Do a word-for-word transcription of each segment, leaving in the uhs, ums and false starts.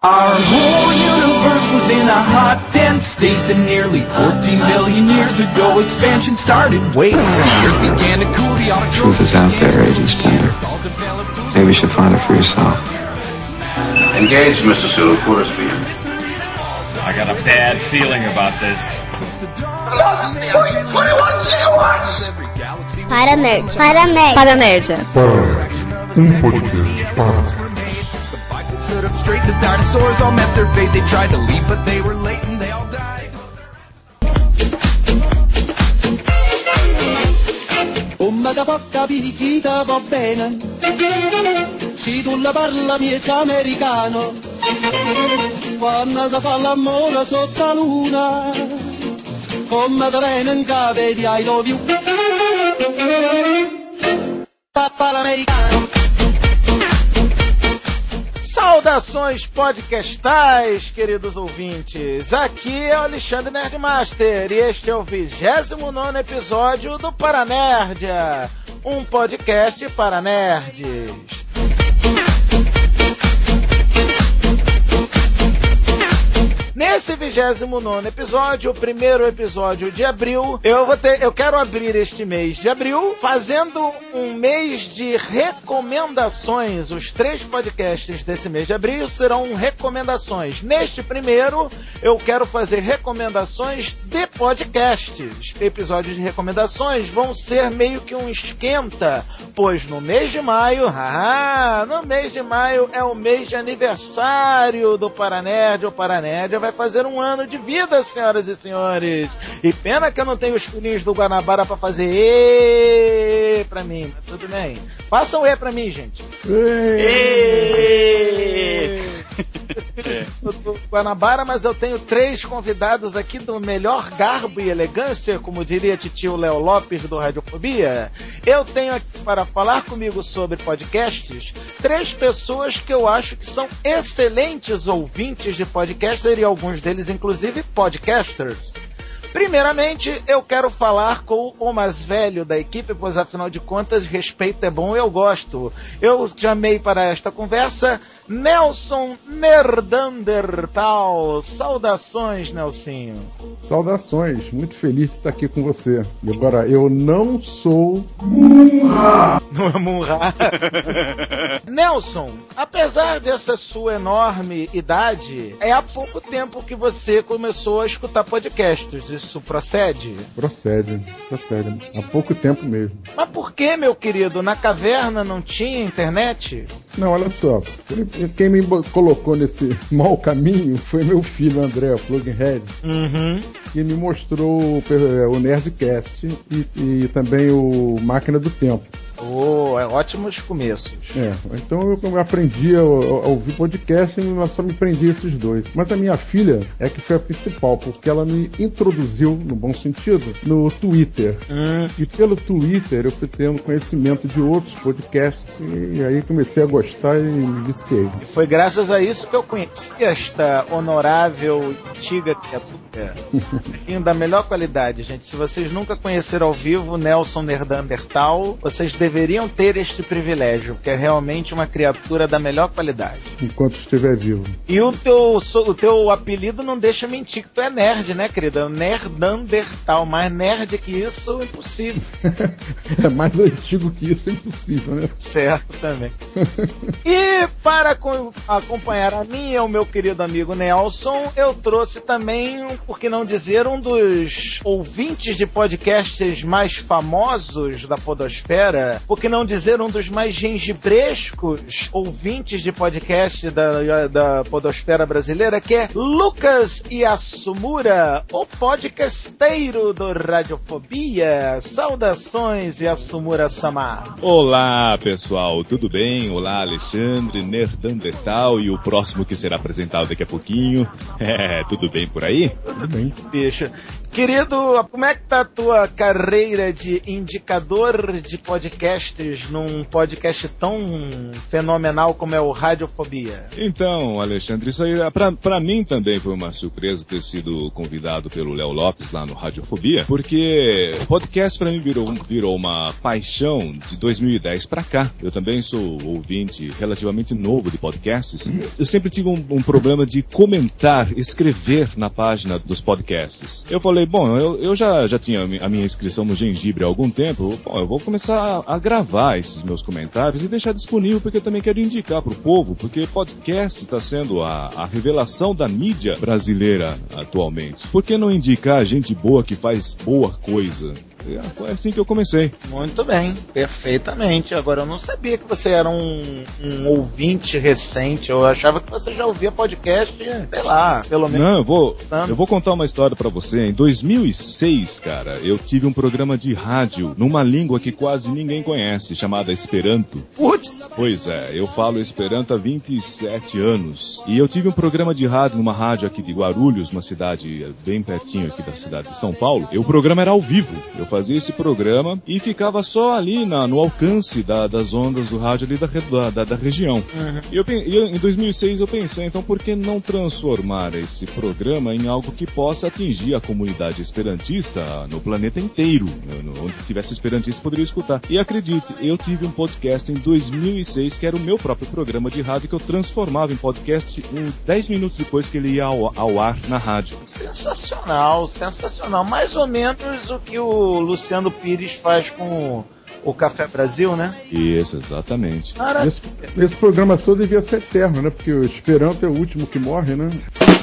Our whole universe was in a hot, dense state that nearly fourteen billion years ago expansion started. Wait, the earth began to cool, the truth is out there, Agent Splinter. Maybe you should find it for yourself. Engage, Mister Sulu. Quarter speed. I got a bad feeling about this. twenty-one gigawatts! Para nerd. Para nerd. Para nerd. Um podcast para. Stood up straight, the dinosaurs all met their fate. They tried to leap, but they were late and they all died. Come da porta picchita va bene, se tu la parla miezza americano, quando si fa l'amore sotto la luna, come da bene in cave di I love you, papà l'americano. Saudações podcastais, queridos ouvintes. Aqui é o Alexandre Nerdmaster e este é o vigésimo nono episódio do Paranerdia, um podcast para nerds. Nesse vigésimo nono episódio, o primeiro episódio de abril, eu vou ter, eu quero abrir este mês de abril fazendo um mês de recomendações. Os três podcasts desse mês de abril serão recomendações. Neste primeiro, eu quero fazer recomendações de podcasts. Episódios de recomendações vão ser meio que um esquenta, pois no mês de maio, haha, no mês de maio é o mês de aniversário do Paranerd. O Paranerd vai fazer um ano de vida, senhoras e senhores. E pena que eu não tenho os filhinhos do Guanabara pra fazer E pra mim, mas tudo bem. Faça um E pra mim, gente. E do Guanabara, mas eu tenho três convidados aqui do melhor garbo e elegância, como diria titio Léo Lopes do Radiofobia. Eu tenho aqui para falar comigo sobre podcasts três pessoas que eu acho que são excelentes ouvintes de podcaster e alguns deles inclusive podcasters. Primeiramente, eu quero falar com o mais velho da equipe, pois afinal de contas, respeito é bom e eu gosto. Eu chamei para esta conversa Nelson Nerdandertal. Saudações, Nelsinho. Saudações, muito feliz de estar aqui com você. E agora, eu não sou Munra. Não é Munra. Nelson, apesar dessa sua enorme idade, é há pouco tempo que você começou a escutar podcasts. Isso procede? Procede, procede. Há pouco tempo mesmo. Mas por que, meu querido? Na caverna não tinha internet? Não, olha só. Quem me colocou nesse mau caminho foi meu filho, André, Plughead, uhum. que me mostrou o Nerdcast e, e também o Máquina do Tempo. Oh, é ótimos começos. É, então eu aprendi a, a ouvir podcast e só me prendi esses dois. Mas a minha filha é que foi a principal, porque ela me introduziu, no bom sentido, no Twitter. Hum. E pelo Twitter eu fui tendo conhecimento de outros podcasts e aí comecei a gostar e me viciei. E foi graças a isso que eu conheci esta honorável e antiga criatura. Da melhor qualidade, gente. Se vocês nunca conheceram ao vivo Nelson Nerdandertal, vocês deveriam ter este privilégio, porque é realmente uma criatura da melhor qualidade. Enquanto estiver vivo. E o teu, o teu apelido não deixa mentir que tu é nerd, né, querida? Nerdandertal. Mais nerd que isso, impossível. É mais antigo que isso, impossível, né? Certo, também. E para acompanhar a mim e o meu querido amigo Nelson, eu trouxe também, por que não dizer, um dos ouvintes de podcasts mais famosos da podosfera, por que não dizer um dos mais gengibrescos ouvintes de podcast da, da podosfera brasileira, que é Lucas Yasumura, o podcasteiro do Radiofobia. Saudações, Yasumura-sama. Olá, pessoal, tudo bem? Olá, Alexandre, Nerdandertal e o próximo que será apresentado daqui a pouquinho. É, tudo bem por aí? Tudo bem. Bicho. Querido, como é que tá a tua carreira de indicador de podcast podcasts num podcast tão fenomenal como é o Radiofobia? Então, Alexandre, isso aí pra, pra mim também foi uma surpresa ter sido convidado pelo Léo Lopes lá no Radiofobia, porque podcast pra mim virou, virou uma paixão de dois mil e dez pra cá. Eu também sou ouvinte relativamente novo de podcasts. Eu sempre tive um, um problema de comentar, escrever na página dos podcasts. Eu falei, bom, eu, eu já, já tinha a minha inscrição no Gengibre há algum tempo, bom, eu vou começar a, a gravar esses meus comentários e deixar disponível, porque eu também quero indicar pro povo, porque podcast está sendo a, a revelação da mídia brasileira atualmente. Por que não indicar gente boa que faz boa coisa? Foi assim que eu comecei. Muito bem, perfeitamente. Agora, eu não sabia que você era um, um ouvinte recente. Eu achava que você já ouvia podcast, sei lá, pelo menos. Não, eu vou, eu vou contar uma história pra você. Em dois mil e seis, cara, eu tive um programa de rádio numa língua que quase ninguém conhece, chamada Esperanto. Putz! Pois é, eu falo Esperanto há vinte e sete anos. E eu tive um programa de rádio numa rádio aqui de Guarulhos, uma cidade bem pertinho aqui da cidade de São Paulo. E o programa era ao vivo. Eu fazia esse programa e ficava só ali na, no alcance da, das ondas do rádio ali da, da, da região. Uhum. E eu, eu, em dois mil e seis eu pensei, então por que não transformar esse programa em algo que possa atingir a comunidade esperantista no planeta inteiro, no, onde tivesse esperantista poderia escutar. E acredite, eu tive um podcast em dois mil e seis que era o meu próprio programa de rádio que eu transformava em podcast em dez minutos depois que ele ia ao, ao ar na rádio. Sensacional, sensacional. Mais ou menos o que o Luciano Pires faz com o Café Brasil, né? Isso, exatamente. Esse, esse programa só devia ser eterno, né? Porque o Esperanto é o último que morre, né?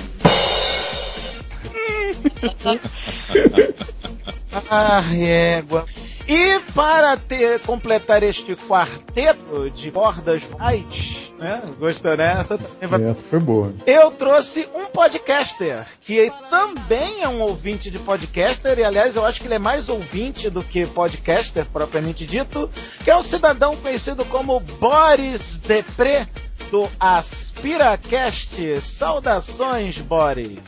Ah, égua. E para ter, completar este quarteto de cordas vocais, né? Gostou dessa? Também vai... Essa foi boa. Eu trouxe um podcaster, que também é um ouvinte de podcaster, e aliás eu acho que ele é mais ouvinte do que podcaster, propriamente dito, que é um cidadão conhecido como Boris Depré, do AspiraCast. Saudações, Boris.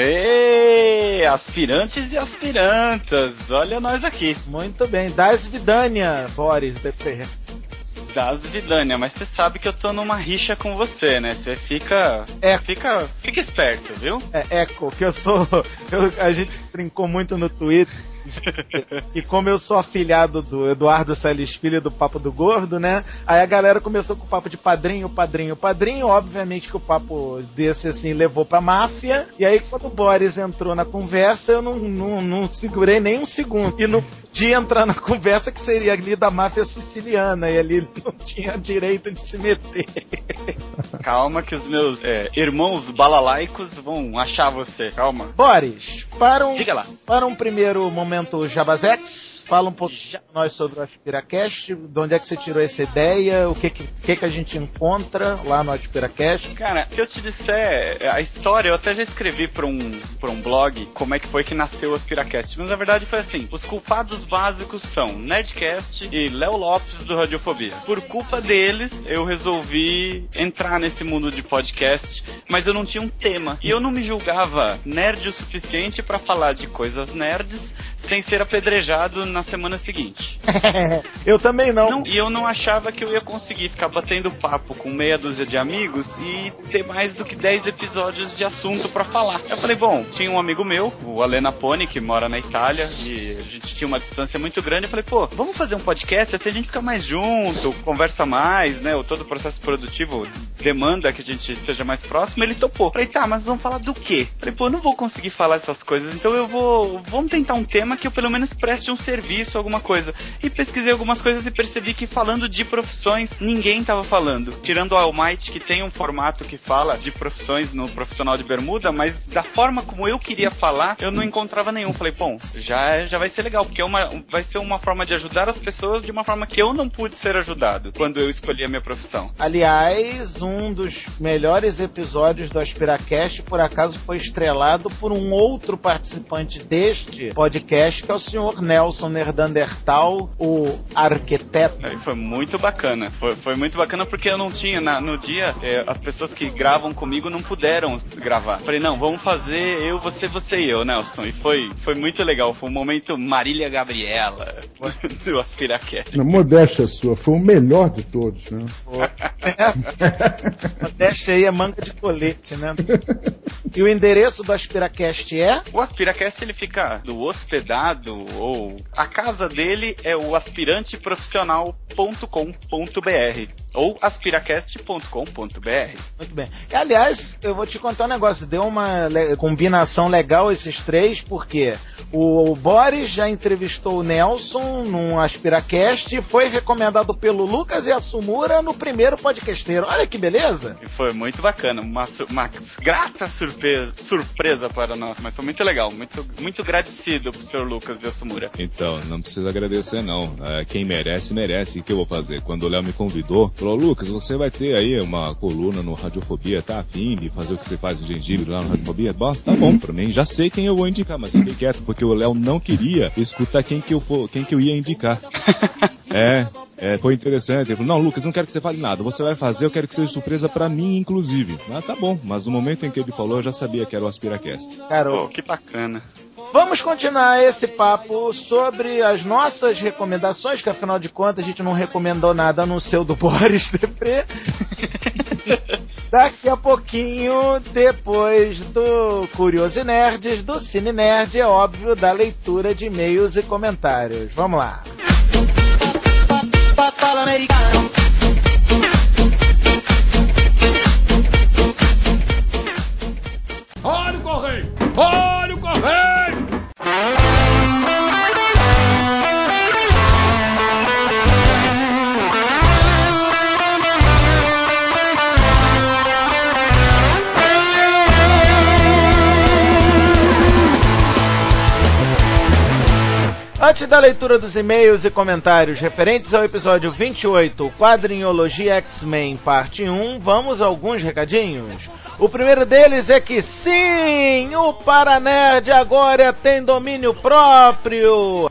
Ei, aspirantes e aspirantas, olha nós aqui. Muito bem, das Vidânia, Boris Depré. Das Vidânia, mas você sabe que eu tô numa rixa com você, né? Você fica, é. fica, fica esperto, viu? É, Eco, que eu sou, eu, a gente brincou muito no Twitter. E como eu sou afilhado do Eduardo Salles Filho do Papo do Gordo, né? Aí a galera começou com o papo de padrinho, padrinho, padrinho. Obviamente que o papo desse, assim, levou pra máfia. E aí quando o Boris entrou na conversa, eu não, não, não segurei nem um segundo. E não podia entrar na conversa que seria ali da máfia siciliana. E ali ele não tinha direito de se meter. Calma que os meus é, irmãos balalaicos vão achar você. Calma. Boris, para um, Diga lá. Para um primeiro momento Jabazex, fala um pouco para nós sobre o AspiraCast, de onde é que você tirou essa ideia, o que que, que, que a gente encontra lá no AspiraCast. Cara, se eu te disser a história, eu até já escrevi para um, para um blog como é que foi que nasceu o AspiraCast, mas na verdade foi assim, os culpados básicos são Nerdcast e Léo Lopes do Radiofobia. Por culpa deles, eu resolvi entrar nesse mundo de podcast, mas eu não tinha um tema, e eu não me julgava nerd o suficiente para falar de coisas nerds sem ser apedrejado na semana seguinte. Eu também não. não. E eu não achava que eu ia conseguir ficar batendo papo com meia dúzia de amigos e ter mais do que dez episódios de assunto pra falar. Eu falei, bom, tinha um amigo meu, o Alena Poni, que mora na Itália, e a gente tinha uma distância muito grande. Eu falei, pô, vamos fazer um podcast, assim a gente fica mais junto, conversa mais, né? Todo o processo produtivo demanda que a gente esteja mais próximo. Ele topou. Eu falei, tá, mas vamos falar do quê? Eu falei, pô, eu não vou conseguir falar essas coisas, então eu vou... Vamos tentar um tema que eu pelo menos preste um serviço, alguma coisa. E pesquisei algumas coisas e percebi que falando de profissões, ninguém tava falando. Tirando o Almighty, que tem um formato que fala de profissões no Profissional de Bermuda, mas da forma como eu queria falar, eu não encontrava nenhum. Falei, bom, já, já vai ser legal, porque é uma, vai ser uma forma de ajudar as pessoas de uma forma que eu não pude ser ajudado quando eu escolhi a minha profissão. Aliás, um dos melhores episódios do AspiraCast, por acaso, foi estrelado por um outro participante deste podcast, Aspiracast, que é o senhor Nelson Nerdandertal, o arquiteto. É, foi muito bacana, foi, foi muito bacana porque eu não tinha, na, no dia, é, as pessoas que gravam comigo não puderam gravar. Falei, não, vamos fazer eu, você, você e eu, Nelson. E foi, foi muito legal, foi um momento Marília Gabriela do Aspiracast. Na modéstia sua, foi o melhor de todos, né? Modéstia aí é manga de colete, né? E o endereço do Aspiracast é? O Aspiracast, ele fica do hospedado, ou a casa dele é o aspirante profissional ponto com ponto b r ou aspiracast ponto com ponto b r. Muito bem. E, aliás, eu vou te contar um negócio, deu uma le- combinação legal esses três, porque o, o Boris já entrevistou o Nelson num Aspiracast e foi recomendado pelo Lucas e a Sumura no primeiro podcasteiro. Olha que beleza! E foi muito bacana, uma, uma grata surpresa, surpresa para nós, mas foi muito legal, muito, muito agradecido pro senhor Lucas e a Sumura. Então, não precisa agradecer não, é, quem merece, merece. O que eu vou fazer? Quando o Léo me convidou, falou, Lucas, você vai ter aí uma coluna no Radiofobia, tá afim de fazer o que você faz no Gengibre lá no Radiofobia? Bom, tá bom, pra mim, já sei quem eu vou indicar, mas fiquei quieto, porque o Léo não queria escutar quem que eu, for, quem que eu ia indicar. É, é, foi interessante. Ele falou, não, Lucas, não quero que você fale nada, você vai fazer, eu quero que seja surpresa pra mim, inclusive. Ah, tá bom, mas no momento em que ele falou, eu já sabia que era o Aspiracast. Caramba, Pô, que bacana. Vamos continuar esse papo sobre as nossas recomendações, que afinal de contas a gente não recomendou nada no seu do Boris Depré. Daqui a pouquinho, depois do Curioso e Nerds, do Cine Nerd, é óbvio, da leitura de e-mails e comentários. Vamos lá. Olha o correio! Olha o correio! Antes da leitura dos e-mails e comentários referentes ao episódio vinte e oito, Quadrinhologia X-Men, parte um, vamos a alguns recadinhos. O primeiro deles é que sim, o Paranerd agora tem domínio próprio.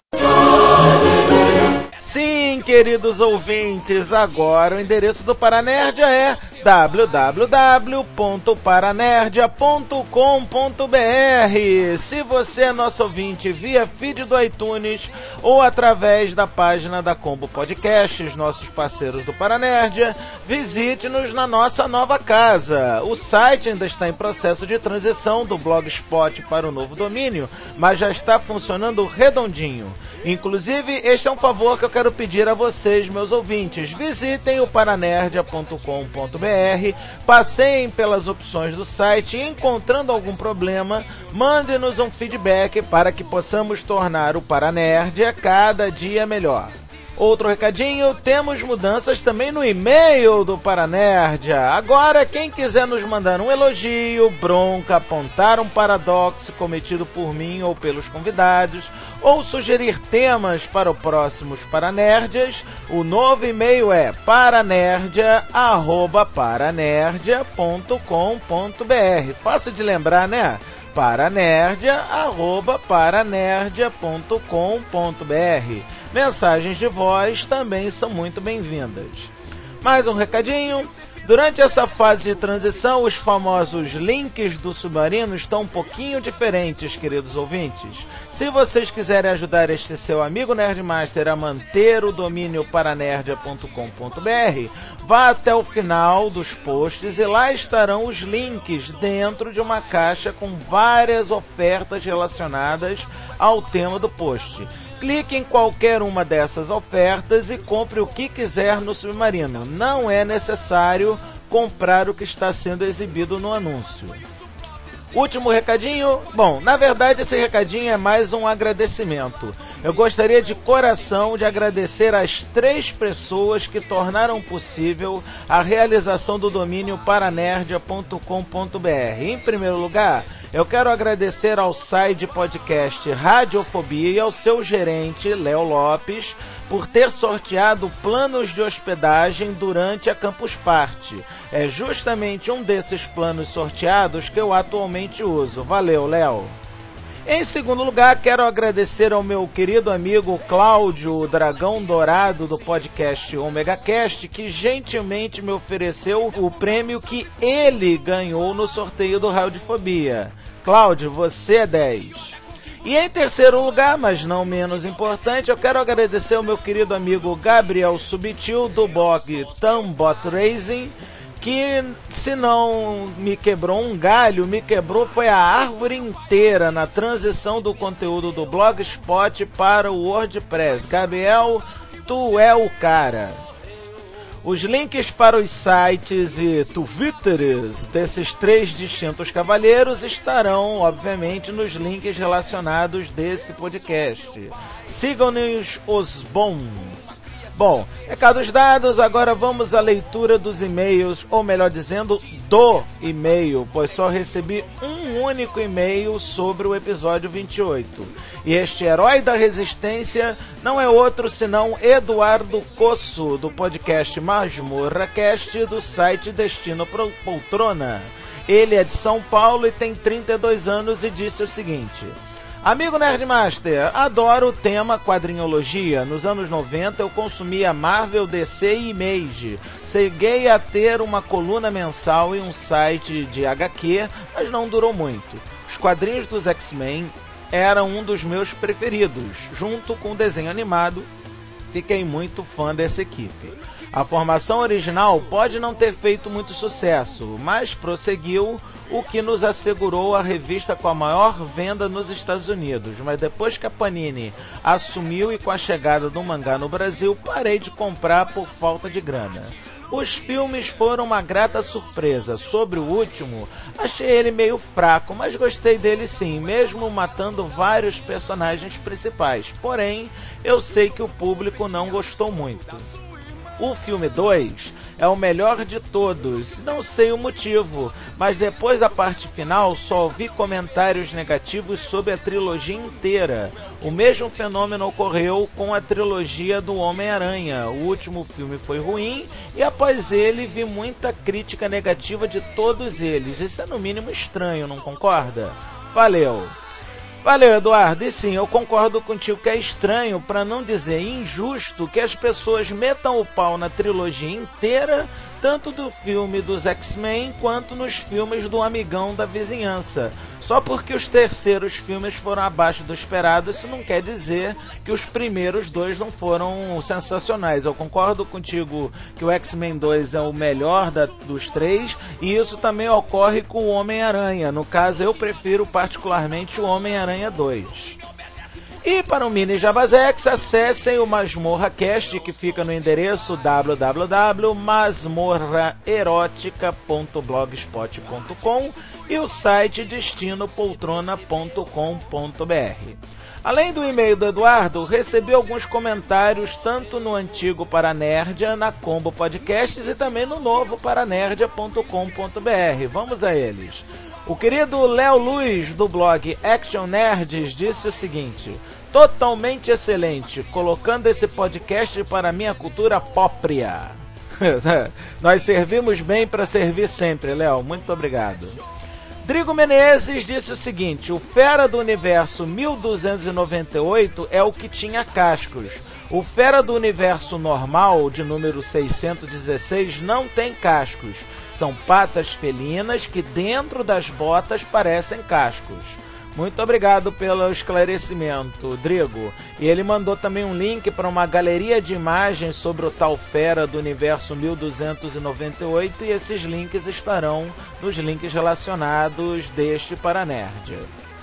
Sim, queridos ouvintes, agora o endereço do Paranerdia é w w w ponto paranerdia ponto com ponto b r. Se você é nosso ouvinte via feed do iTunes ou através da página da Combo Podcasts, nossos parceiros do Paranerdia, visite-nos na nossa nova casa. O site ainda está em processo de transição do Blogspot para o novo domínio, mas já está funcionando redondinho. Inclusive, este é um favor que eu quero pedir a vocês, meus ouvintes. Visitem o paranerdia ponto com ponto b r, passeiem pelas opções do site e, encontrando algum problema, mande-nos um feedback para que possamos tornar o Paranerdia cada dia melhor. Outro recadinho, temos mudanças também no e-mail do Paranerdia. Agora, quem quiser nos mandar um elogio, bronca, apontar um paradoxo cometido por mim ou pelos convidados, ou sugerir temas para os próximos Paranerdias, o novo e-mail é paranerdia arroba paranerdia ponto com ponto b r. Fácil de lembrar, né? paranerdia arroba paranerdia ponto com ponto b r. Mensagens de voz também são muito bem-vindas. Mais um recadinho. Durante essa fase de transição, os famosos links do Submarino estão um pouquinho diferentes, queridos ouvintes. Se vocês quiserem ajudar este seu amigo Nerdmaster a manter o domínio paranerdia ponto com ponto b r, vá até o final dos posts e lá estarão os links dentro de uma caixa com várias ofertas relacionadas ao tema do post. Clique em qualquer uma dessas ofertas e compre o que quiser no Submarino. Não é necessário comprar o que está sendo exibido no anúncio. Último recadinho. Bom, na verdade esse recadinho é mais um agradecimento. Eu gostaria de coração de agradecer as três pessoas que tornaram possível a realização do domínio paranerdia ponto com ponto b r. Em primeiro lugar, eu quero agradecer ao site podcast Radiofobia e ao seu gerente, Léo Lopes, por ter sorteado planos de hospedagem durante a Campus Party. É justamente um desses planos sorteados que eu atualmente uso. Valeu, Léo! Em segundo lugar, quero agradecer ao meu querido amigo Cláudio, o Dragão Dourado do podcast Omega Cast, que gentilmente me ofereceu o prêmio que ele ganhou no sorteio do Radiofobia. Cláudio, você é dez. E em terceiro lugar, mas não menos importante, eu quero agradecer ao meu querido amigo Gabriel Subtil, do blog Tambot Racing, que se não me quebrou um galho, me quebrou foi a árvore inteira na transição do conteúdo do Blogspot para o WordPress. Gabriel, tu é o cara. Os links para os sites e twitters desses três distintos cavalheiros estarão, obviamente, nos links relacionados desse podcast. Sigam-nos os bons. Bom, recados dados, agora vamos à leitura dos e-mails, ou melhor dizendo, do e-mail, pois só recebi um único e-mail sobre o episódio vinte e oito. E este herói da resistência não é outro senão Eduardo Cosso, do podcast Masmorra Cast, do site Destino Poltrona. Ele é de São Paulo e tem trinta e dois anos e disse o seguinte: amigo Nerdmaster, adoro o tema quadrinhologia. Nos anos noventa eu consumia Marvel, D C e Image. Cheguei a ter uma coluna mensal e um site de H Q, mas não durou muito. Os quadrinhos dos X-Men eram um dos meus preferidos. Junto com o desenho animado, fiquei muito fã dessa equipe. A formação original pode não ter feito muito sucesso, mas prosseguiu, o que nos assegurou a revista com a maior venda nos Estados Unidos. Mas depois que a Panini assumiu e com a chegada do mangá no Brasil, parei de comprar por falta de grana. Os filmes foram uma grata surpresa. Sobre o último, achei ele meio fraco, mas gostei dele sim, mesmo matando vários personagens principais. Porém, eu sei que o público não gostou muito. O filme dois é o melhor de todos, não sei o motivo, mas depois da parte final só ouvi comentários negativos sobre a trilogia inteira. O mesmo fenômeno ocorreu com a trilogia do Homem-Aranha. O último filme foi ruim e após ele vi muita crítica negativa de todos eles. Isso é no mínimo estranho, não concorda? Valeu! Valeu, Eduardo. E sim, eu concordo contigo que é estranho, para não dizer injusto, que as pessoas metam o pau na trilogia inteira, tanto do filme dos X-Men quanto nos filmes do Amigão da Vizinhança. Só porque os terceiros filmes foram abaixo do esperado, isso não quer dizer que os primeiros dois não foram sensacionais. Eu concordo contigo que o X-Men dois é o melhor da, dos três, e isso também ocorre com o Homem-Aranha. No caso, eu prefiro particularmente o Homem-Aranha dois. E para o Mini Javazex, acessem o Masmorra Cast, que fica no endereço w w w ponto masmorra erótica ponto blogspot ponto com e o site destino poltrona ponto com ponto b r. Além do e-mail do Eduardo, recebi alguns comentários tanto no antigo Paranerdia, na Combo Podcasts, e também no novo paranerdia ponto com ponto b r. Vamos a eles. O querido Léo Luz, do blog Action Nerds, disse o seguinte: totalmente excelente, colocando esse podcast para minha cultura própria. Nós servimos bem para servir sempre, Léo. Muito obrigado. Drigo Menezes disse o seguinte: o Fera do Universo mil duzentos e noventa e oito é o que tinha cascos. O Fera do Universo normal, de número seiscentos e dezesseis, não tem cascos. São patas felinas que dentro das botas parecem cascos. Muito obrigado pelo esclarecimento, Drigo. E ele mandou também um link para uma galeria de imagens sobre o tal Fera do Universo mil duzentos e noventa e oito, e esses links estarão nos links relacionados deste Paranerdia.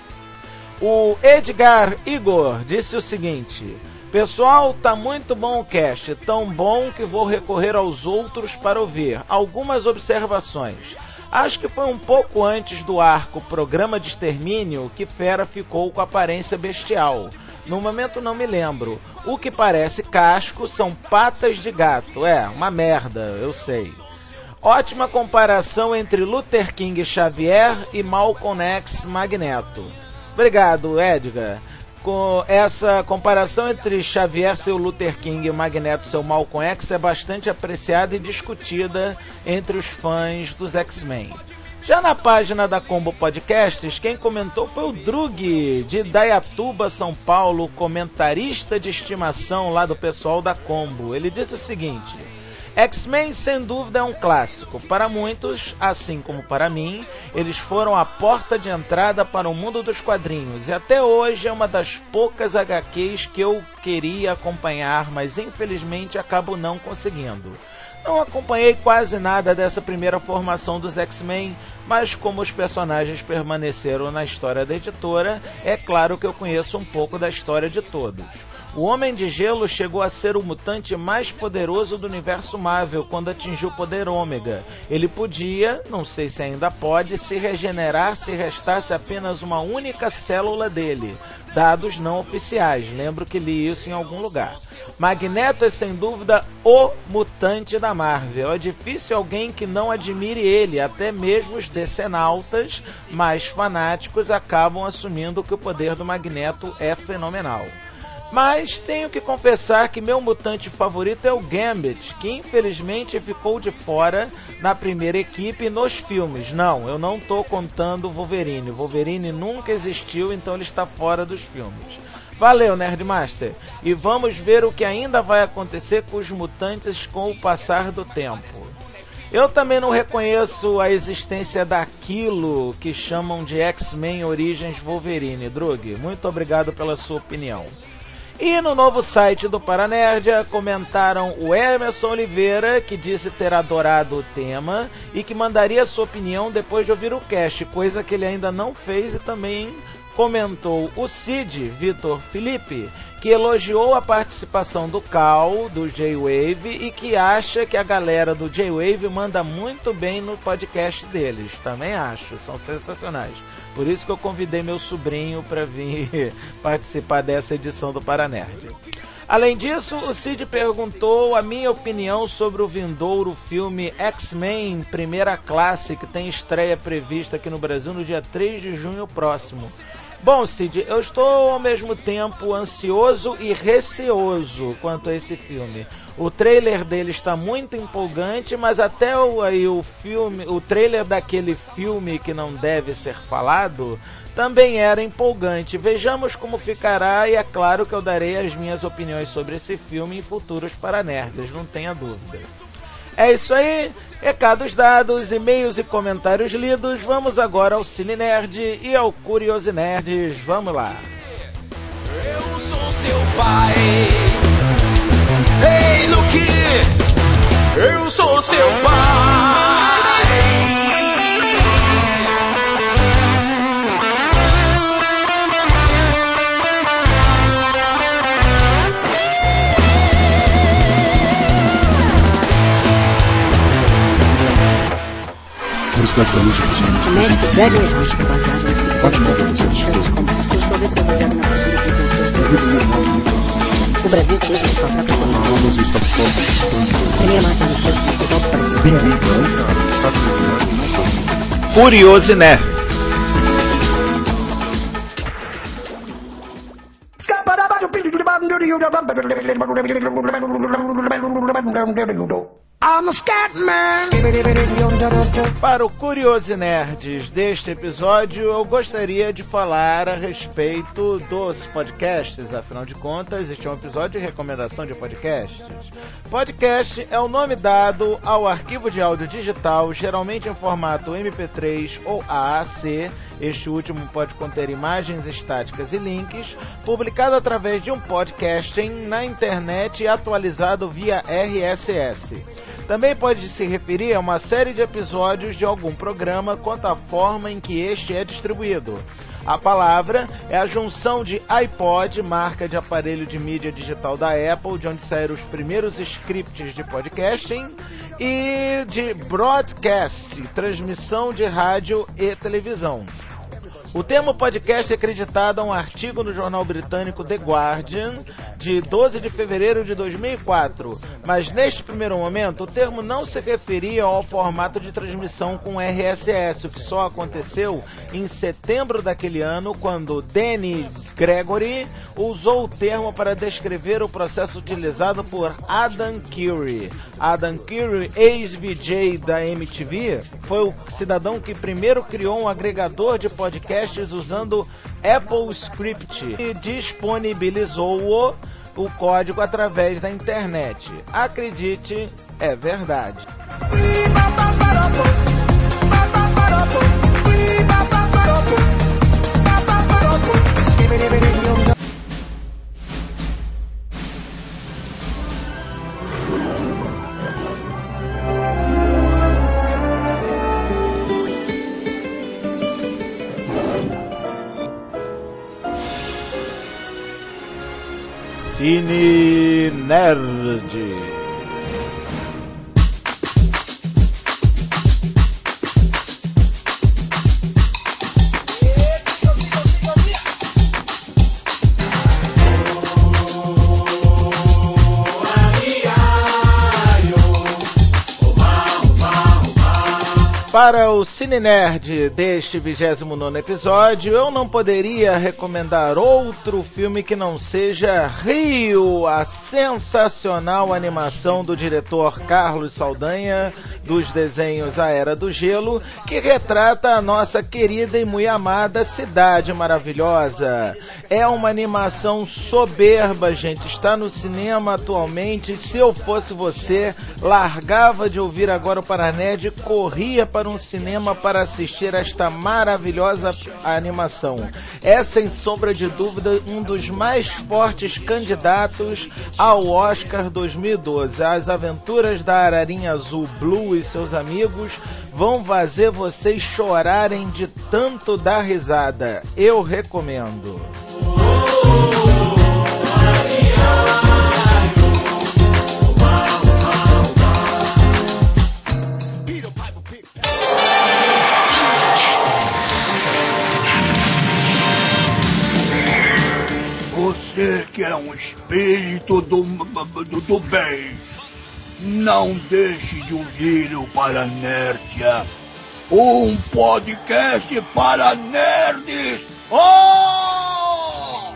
O Edgar Igor disse o seguinte: pessoal, tá muito bom o cast, tão bom que vou recorrer aos outros para ouvir. Algumas observações. Acho que foi um pouco antes do arco Programa de Extermínio que Fera ficou com aparência bestial. No momento não me lembro. O que parece casco são patas de gato. É, uma merda, eu sei. Ótima comparação entre Luther King Xavier e Malcolm X Magneto. Obrigado, Edgar. Com essa comparação entre Xavier, seu Luther King, e Magneto, seu Malcolm X, é bastante apreciada e discutida entre os fãs dos X-Men. Já na página da Combo Podcasts, quem comentou foi o Drug, de Dayatuba, São Paulo, comentarista de estimação lá do pessoal da Combo. Ele disse o seguinte: X-Men sem dúvida é um clássico. Para muitos, assim como para mim, eles foram a porta de entrada para o mundo dos quadrinhos. E até hoje é uma das poucas agá quês que eu queria acompanhar, mas infelizmente acabo não conseguindo. Não acompanhei quase nada dessa primeira formação dos X-Men, mas como os personagens permaneceram na história da editora, é claro que eu conheço um pouco da história de todos. O Homem de Gelo chegou a ser o mutante mais poderoso do universo Marvel quando atingiu o poder Ômega. Ele podia, não sei se ainda pode, se regenerar se restasse apenas uma única célula dele. Dados não oficiais, lembro que li isso em algum lugar. Magneto é sem dúvida o mutante da Marvel. É difícil alguém que não admire ele, até mesmo os decenautas mais fanáticos acabam assumindo que o poder do Magneto é fenomenal. Mas tenho que confessar que meu mutante favorito é o Gambit, que infelizmente ficou de fora na primeira equipe e nos filmes. Não, eu não estou contando o Wolverine. O Wolverine nunca existiu, então ele está fora dos filmes. Valeu, Nerdmaster. E vamos ver o que ainda vai acontecer com os mutantes com o passar do tempo. Eu também não reconheço a existência daquilo que chamam de X-Men Origins Wolverine, Drug. Muito obrigado pela sua opinião. E no novo site do Paranerdia comentaram o Emerson Oliveira, que disse ter adorado o tema e que mandaria sua opinião depois de ouvir o cast, coisa que ele ainda não fez, e também comentou o Cid Vitor Felipe, que elogiou a participação do Cal, do J-Wave, e que acha que a galera do J-Wave manda muito bem no podcast deles. Também acho, são sensacionais. Por isso que eu convidei meu sobrinho para vir participar dessa edição do Paranerd. Além disso, o Cid perguntou a minha opinião sobre o vindouro filme X-Men Primeira Classe, que tem estreia prevista aqui no Brasil no dia três de junho próximo. Bom, Cid, eu estou ao mesmo tempo ansioso e receoso quanto a esse filme. O trailer dele está muito empolgante, mas até o, aí, o, filme, o trailer daquele filme que não deve ser falado também era empolgante. Vejamos como ficará, e é claro que eu darei as minhas opiniões sobre esse filme em futuros Paranerds, não tenha dúvida. É isso aí, recados dados, e-mails e comentários lidos. Vamos agora ao Cine Nerd e ao Curiosi-Nerds. Vamos lá. Eu sou seu pai. Ei, Luke! Eu sou seu pai. Velocidade da luz é possível. América pega o exausto baseado Ótimo, velocidade. O Brasil tinha sua própria economia. Vamos estar só. Primeira máquina dos Estados Unidos volta para o Brasil. Curiosi-Nerds. I'm a Scatman. Para o Curiosi-Nerds deste episódio, eu gostaria de falar a respeito dos podcasts. Afinal de contas, este é um episódio de recomendação de podcasts. Podcast é o nome dado ao arquivo de áudio digital, geralmente em formato M P três ou A A C. Este último pode conter imagens estáticas e links, publicado através de um podcasting na internet e atualizado via R S S. Também pode se referir a uma série de episódios de algum programa quanto à forma em que este é distribuído. A palavra é a junção de iPod, marca de aparelho de mídia digital da Apple, de onde saíram os primeiros scripts de podcasting, e de broadcast, transmissão de rádio e televisão. O termo podcast é acreditado a um artigo no jornal britânico The Guardian, de doze de fevereiro de dois mil e quatro, mas neste primeiro momento o termo não se referia ao formato de transmissão com R S S, o que só aconteceu em setembro daquele ano, quando Dennis Gregory usou o termo para descrever o processo utilizado por Adam Curry. Adam Curry, ex-V J da M T V, foi o cidadão que primeiro criou um agregador de podcasts usando Apple Script e disponibilizou-o o código através da internet. Acredite, é verdade. Cine Nerd. Para o Cine Nerd deste vigésimo nono episódio, eu não poderia recomendar outro filme que não seja Rio, a sensacional animação do diretor Carlos Saldanha, dos desenhos A Era do Gelo, que retrata a nossa querida e muito amada cidade maravilhosa. É uma animação soberba, gente, está no cinema atualmente. Se eu fosse você, largava de ouvir agora o Paranerd e corria para um cinema para assistir esta maravilhosa animação. É, sem sombra de dúvida, um dos mais fortes candidatos ao Oscar dois mil e doze. As aventuras da Ararinha Azul Blue e seus amigos vão fazer vocês chorarem de tanto dar risada. Eu recomendo. Você que é um espírito do, do, do bem, não deixe de ouvir o Paranerdia, um podcast para nerds. Oh!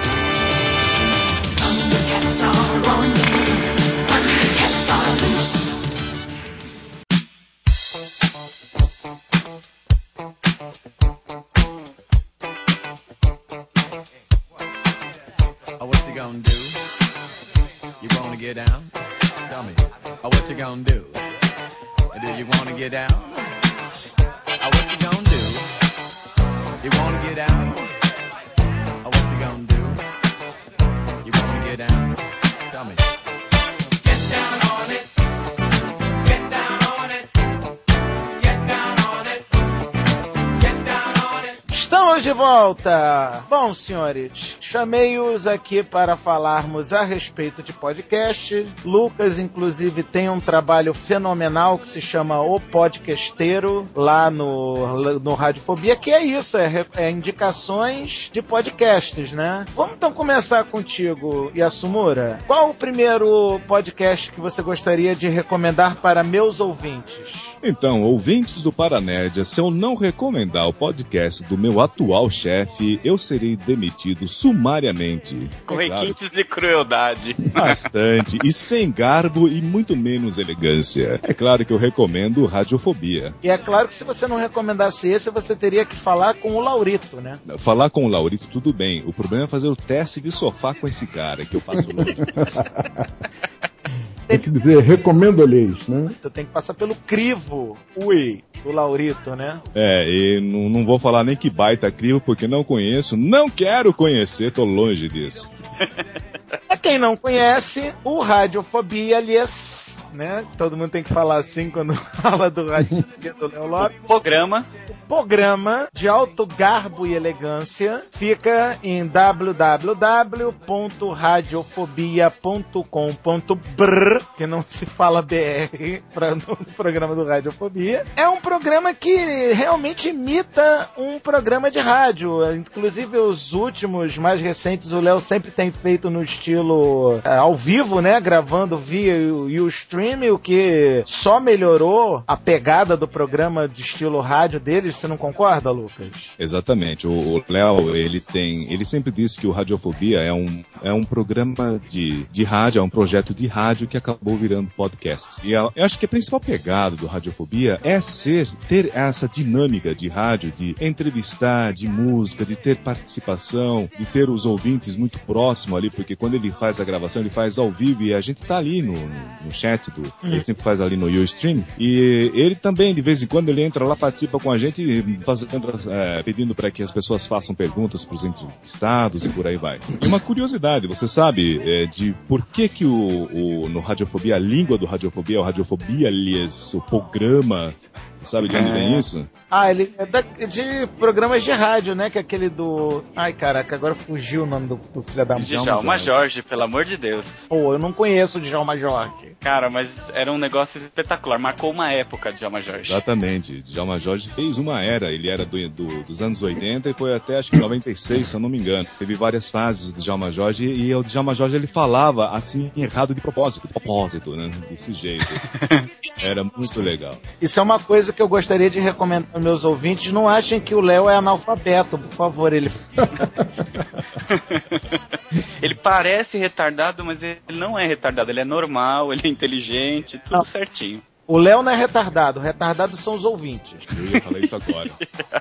Oh, what you gonna do? You wanna get down? Tell me. Oh, what you gonna do? Do you wanna get down? Oh, what you gonna do? You wanna get down? Oh, what you gonna do? You wanna get down? Tell me. Get down on it. Get down on it. Get down on it. Get down on it. Estamos de volta! Bom, senhores, chamei-os aqui para falarmos a respeito de podcast. Lucas, inclusive, tem um trabalho fenomenal que se chama O Podcasteiro, lá no, no Radiofobia, que é isso, é, é indicações de podcasts, né? Vamos então começar contigo, Yasumura. Qual o primeiro podcast que você gostaria de recomendar para meus ouvintes? Então, ouvintes do Paranerdia, se eu não recomendar o podcast do meu atual chefe, eu serei demitido sumariamente. Com requintes de crueldade. Bastante. E sem garbo e muito menos elegância. É claro que eu recomendo Radiofobia. E é claro que se você não recomendasse esse, você teria que falar com o Laurito, né? Falar com o Laurito, tudo bem. O problema é fazer o teste de sofá com esse cara, que eu faço longe. Tem que dizer, recomendo-lhes, né? Tu tem que passar pelo crivo, ui, do Laurito, né? É, e não, não vou falar nem que baita crivo, porque não conheço, não quero conhecer, tô longe disso. quem não conhece, o Radiofobia, aliás, né? Todo mundo tem que falar assim quando fala do Radiofobia do Léo Lopes. Programa. Programa de alto garbo e elegância fica em w w w ponto radiofobia ponto com ponto b r, que não se fala B R para no programa do Radiofobia. É um programa que realmente imita um programa de rádio. Inclusive os últimos, mais recentes, o Léo sempre tem feito no estilo uh, ao vivo, né? Gravando via o Ustream, o que só melhorou a pegada do programa de estilo rádio deles. Você não concorda, Lucas? Exatamente. O Léo, ele tem, ele sempre disse que o Radiofobia é um, é um programa de, de rádio, é um projeto de rádio que acabou virando podcast. E eu acho que a principal pegada do Radiofobia é ser, ter essa dinâmica de rádio, de entrevistar, de música, de ter participação, de ter os ouvintes muito próximo ali, porque quando ele faz a gravação, ele faz ao vivo e a gente tá ali no, no chat do, uhum. Ele sempre faz ali no Ustream, e ele também, de vez em quando, ele entra lá, participa com a gente, fazendo, é, pedindo para que as pessoas façam perguntas para os entrevistados e por aí vai. E uma curiosidade, você sabe é, de por que que o, o, no Radiofobia, a língua do Radiofobia é o Radiofobia, aliás, o programa, você sabe de onde vem isso? Ah, ele é da, de programas de rádio, né? Que é aquele do... Ai, caraca, agora fugiu o nome do, do filho da mãe. Djalma Jorge, pelo amor de Deus. Pô, eu não conheço o Djalma Jorge. Cara, mas era um negócio espetacular. Marcou uma época, Djalma Jorge. Exatamente. Djalma Jorge fez uma era. Ele era do, do, dos anos oitenta e foi até, acho que noventa e seis, se eu não me engano. Teve várias fases do Djalma Jorge e o Djalma Jorge, ele falava assim, errado de propósito. De propósito, né? Desse jeito. Era muito legal. Isso é uma coisa que eu gostaria de recomendar aos meus ouvintes. Não achem que o Léo é analfabeto, por favor. Ele... ele parece retardado, mas ele não é retardado. Ele é normal, ele é inteligente, tudo não. certinho. O Léo não é retardado. Retardados são os ouvintes. Eu ia falar isso agora.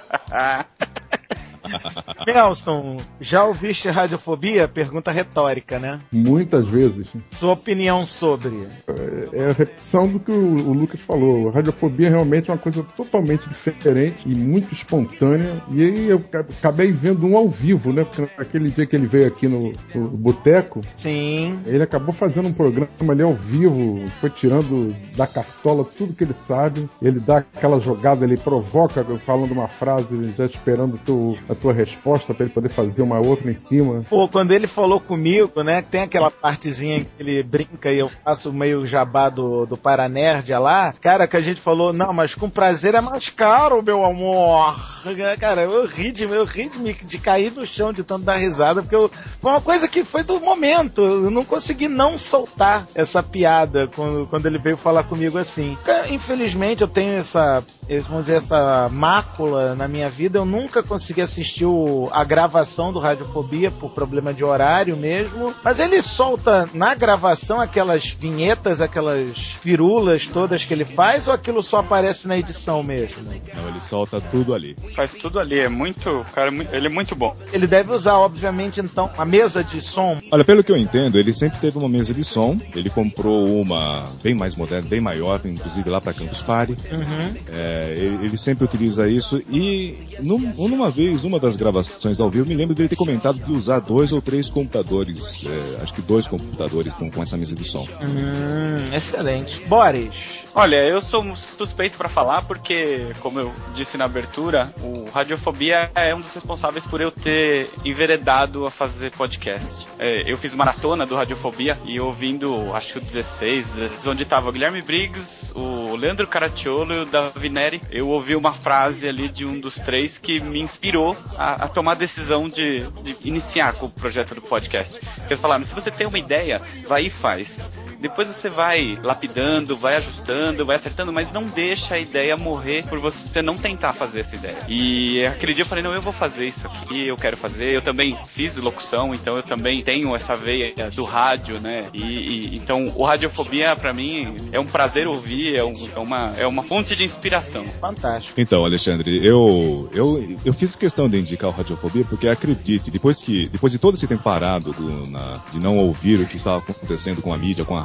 Nelson, já ouviste Radiofobia? Pergunta retórica, né? Muitas vezes. Sua opinião sobre? É a repetição do que o, o Lucas falou. A Radiofobia realmente é uma coisa totalmente diferente e muito espontânea. E aí eu acabei vendo um ao vivo, né? Porque naquele dia que ele veio aqui no, no Boteco, sim, ele acabou fazendo um programa ali ao vivo, foi tirando da cartola tudo que ele sabe. Ele dá aquela jogada, ele provoca falando uma frase, já esperando tu, a tua resposta pra ele poder fazer uma outra em cima. Pô, quando ele falou comigo, né, tem aquela partezinha que ele brinca e eu faço meio jabá do, do Paranerd lá, cara, que a gente falou, não, mas com prazer é mais caro, meu amor. Cara, eu ri de, eu ri de, de cair no chão de tanto dar risada, porque eu, foi uma coisa que foi do momento, eu não consegui não soltar essa piada quando, quando ele veio falar comigo assim. Infelizmente eu tenho essa, vamos dizer, essa mácula na minha vida, eu nunca consegui assistir o, a gravação do Radiofobia por problema de horário mesmo, mas ele solta na gravação aquelas vinhetas, aquelas firulas todas que ele faz, ou aquilo só aparece na edição mesmo? Não, ele solta tudo ali. Faz tudo ali, é muito, cara, ele é muito bom. Ele deve usar, obviamente, então, a mesa de som. Olha, pelo que eu entendo, ele sempre teve uma mesa de som, ele comprou uma bem mais moderna, bem maior, inclusive lá pra Campus Party. Uhum. É, ele, ele sempre utiliza isso e num, numa vez, numa das gravações ao vivo, me lembro dele ter comentado de usar dois ou três computadores, é, acho que dois computadores com, com essa mesa de som. Hum, excelente. Boris. Olha, eu sou suspeito pra falar porque, como eu disse na abertura, o Radiofobia é um dos responsáveis por eu ter enveredado a fazer podcast. É, eu fiz maratona do Radiofobia e ouvindo, acho que o dezesseis, onde tava o Guilherme Briggs, o Leandro Caracciolo e o Davi Neri. Eu ouvi uma frase ali de um dos três que me inspirou a, a tomar a decisão de, de iniciar com o projeto do podcast. Eles falaram, se você tem uma ideia, vai e faz. Depois você vai lapidando, vai ajustando, vai acertando, mas não deixa a ideia morrer por você não tentar fazer essa ideia. E aquele dia eu falei, não, eu vou fazer isso aqui, eu quero fazer. Eu também fiz locução, então eu também tenho essa veia do rádio, né? E, e então o Radiofobia, pra mim, é um prazer ouvir, é, um, é, uma, é uma fonte de inspiração. Fantástico. Então, Alexandre, eu, eu, eu fiz questão de indicar o Radiofobia porque, acredite, depois, que, depois de todo esse tempo parado do, na, de não ouvir o que estava acontecendo com a mídia, com a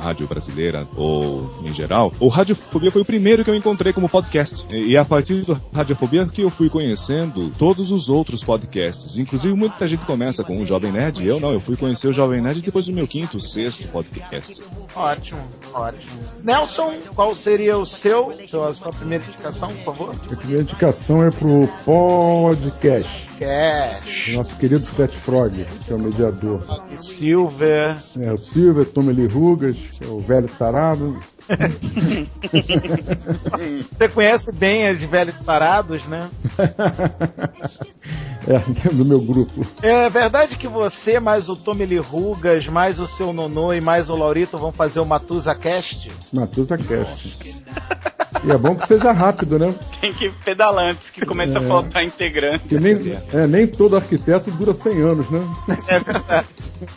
rádio brasileira ou em geral, o Radiofobia foi o primeiro que eu encontrei como podcast. E é a partir do Radiofobia que eu fui conhecendo todos os outros podcasts. Inclusive, muita gente começa com o Jovem Nerd. Eu não, eu fui conhecer o Jovem Nerd depois do meu quinto, sexto podcast. Ótimo, ótimo. Nelson, qual seria o seu, a sua primeira indicação, por favor? A primeira indicação é pro podcast. Cash. Nosso querido Fat Frog, que é o mediador. E Silver. É, o Silver, Tommy Lee Rugas, que é o velho tarado. Você conhece bem as velhos tarados, né? É, do meu grupo. É verdade que você, mais o Tommy Lee Rugas, mais o seu Nonô e mais o Laurito vão fazer o Matusa Cast? Matusa Cast. E é bom que seja rápido, né? Tem que pedalar antes que comece é. a faltar integrante. Que nem, é, nem todo arquiteto dura cem anos, né? É verdade.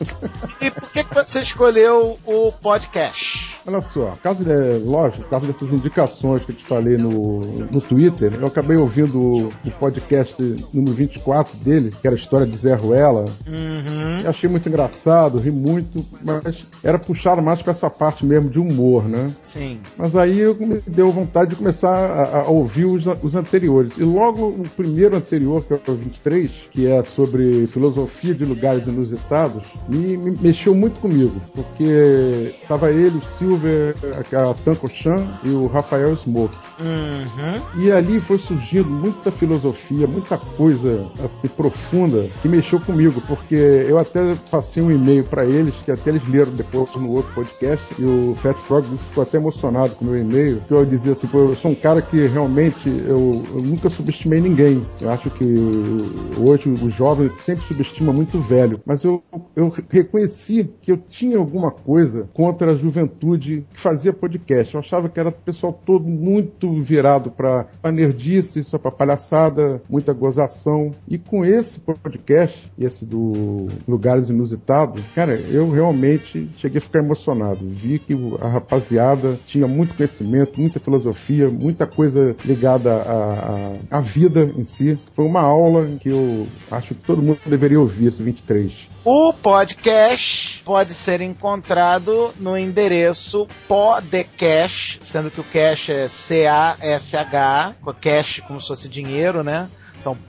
E por que, que você escolheu o podcast? Olha só, caso de, lógico, por causa dessas indicações que eu te falei no, no Twitter, eu acabei ouvindo o, o podcast número vinte e quatro dele, que era a história de Zé Ruela. Uhum. Eu achei muito engraçado, ri muito, mas era puxado mais com essa parte mesmo de humor, né? Sim. Mas aí eu me deu vontade de começar a, a ouvir os, os anteriores. E logo o primeiro anterior, que é o vinte e três, que é sobre filosofia de lugares inusitados, me, me mexeu muito comigo, porque estava ele, o Silver, a Tanko Chan e o Rafael Smoke. Uhum. E ali foi surgindo muita filosofia, muita coisa assim profunda que mexeu comigo, porque eu até passei um e-mail para eles, que até eles leram depois no outro podcast, e o Fat Frog ficou até emocionado com o meu e-mail, que eu dizia assim, pô, eu sou um cara que realmente eu, eu nunca subestimei ninguém. Eu acho que hoje o jovem sempre subestima muito o velho, mas eu, eu reconheci que eu tinha alguma coisa contra a juventude que fazia podcast. Eu achava que era o pessoal todo muito virado para nerdice, só para palhaçada, muita gozação. E com esse podcast, esse do Lugares Inusitados, cara, eu realmente cheguei a ficar emocionado. Vi que a rapaziada tinha muito conhecimento, muita filosofia, muita coisa ligada à, à, à vida em si. Foi uma aula que eu acho que todo mundo deveria ouvir, esse vinte e três. O podcast pode ser encontrado no endereço podcast, sendo que o cash é C A S H, com cash como se fosse dinheiro, né? Então,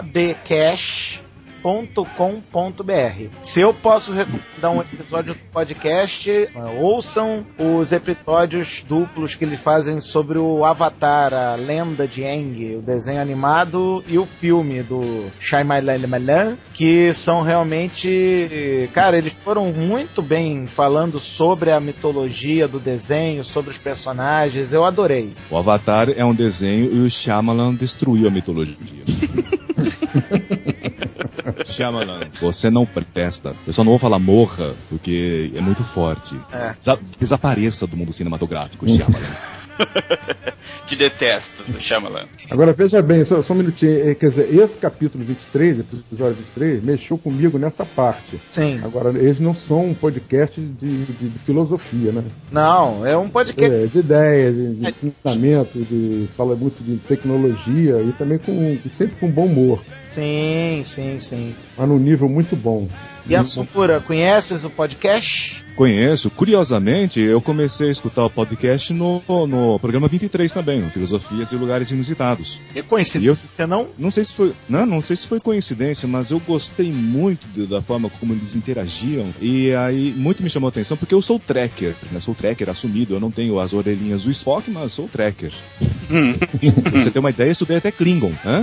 podcast ponto com ponto b r. Se eu posso recomendar um episódio do podcast, ouçam os episódios duplos que eles fazem sobre o Avatar, a lenda de Aang, o desenho animado e o filme do Shyamalan, que são realmente, cara, eles foram muito bem falando sobre a mitologia do desenho, sobre os personagens, eu adorei. O Avatar é um desenho e o Shyamalan destruiu a mitologia. Shyamalan, você não presta. Eu só não vou falar morra, porque é muito forte. É. Desa- desapareça do mundo cinematográfico, Shyamalan. Te detesto, Shyamalan. Agora veja bem, só, só um minutinho, quer dizer, esse capítulo vinte e três, episódio vinte e três, mexeu comigo nessa parte. Sim. Agora, eles não são um podcast de, de, de filosofia, né? Não, é um podcast é, de ideias, de, de ensinamento, de, fala muito de tecnologia e também com, sempre com bom humor. Sim, sim, sim. Mas num nível muito bom. E a Sukura, conheces o podcast? Conheço. Curiosamente, eu comecei a escutar o podcast no, no programa vinte e três também, no Filosofias e Lugares Inusitados. É coincidência, eu, não? Não sei se foi, não, não sei se foi coincidência, mas eu gostei muito de, da forma como eles interagiam. E aí, muito me chamou a atenção, porque eu sou tracker, né? Sou tracker assumido. Eu não tenho as orelhinhas do Spock, mas sou tracker. Pra você ter uma ideia, eu estudei até Klingon, hã?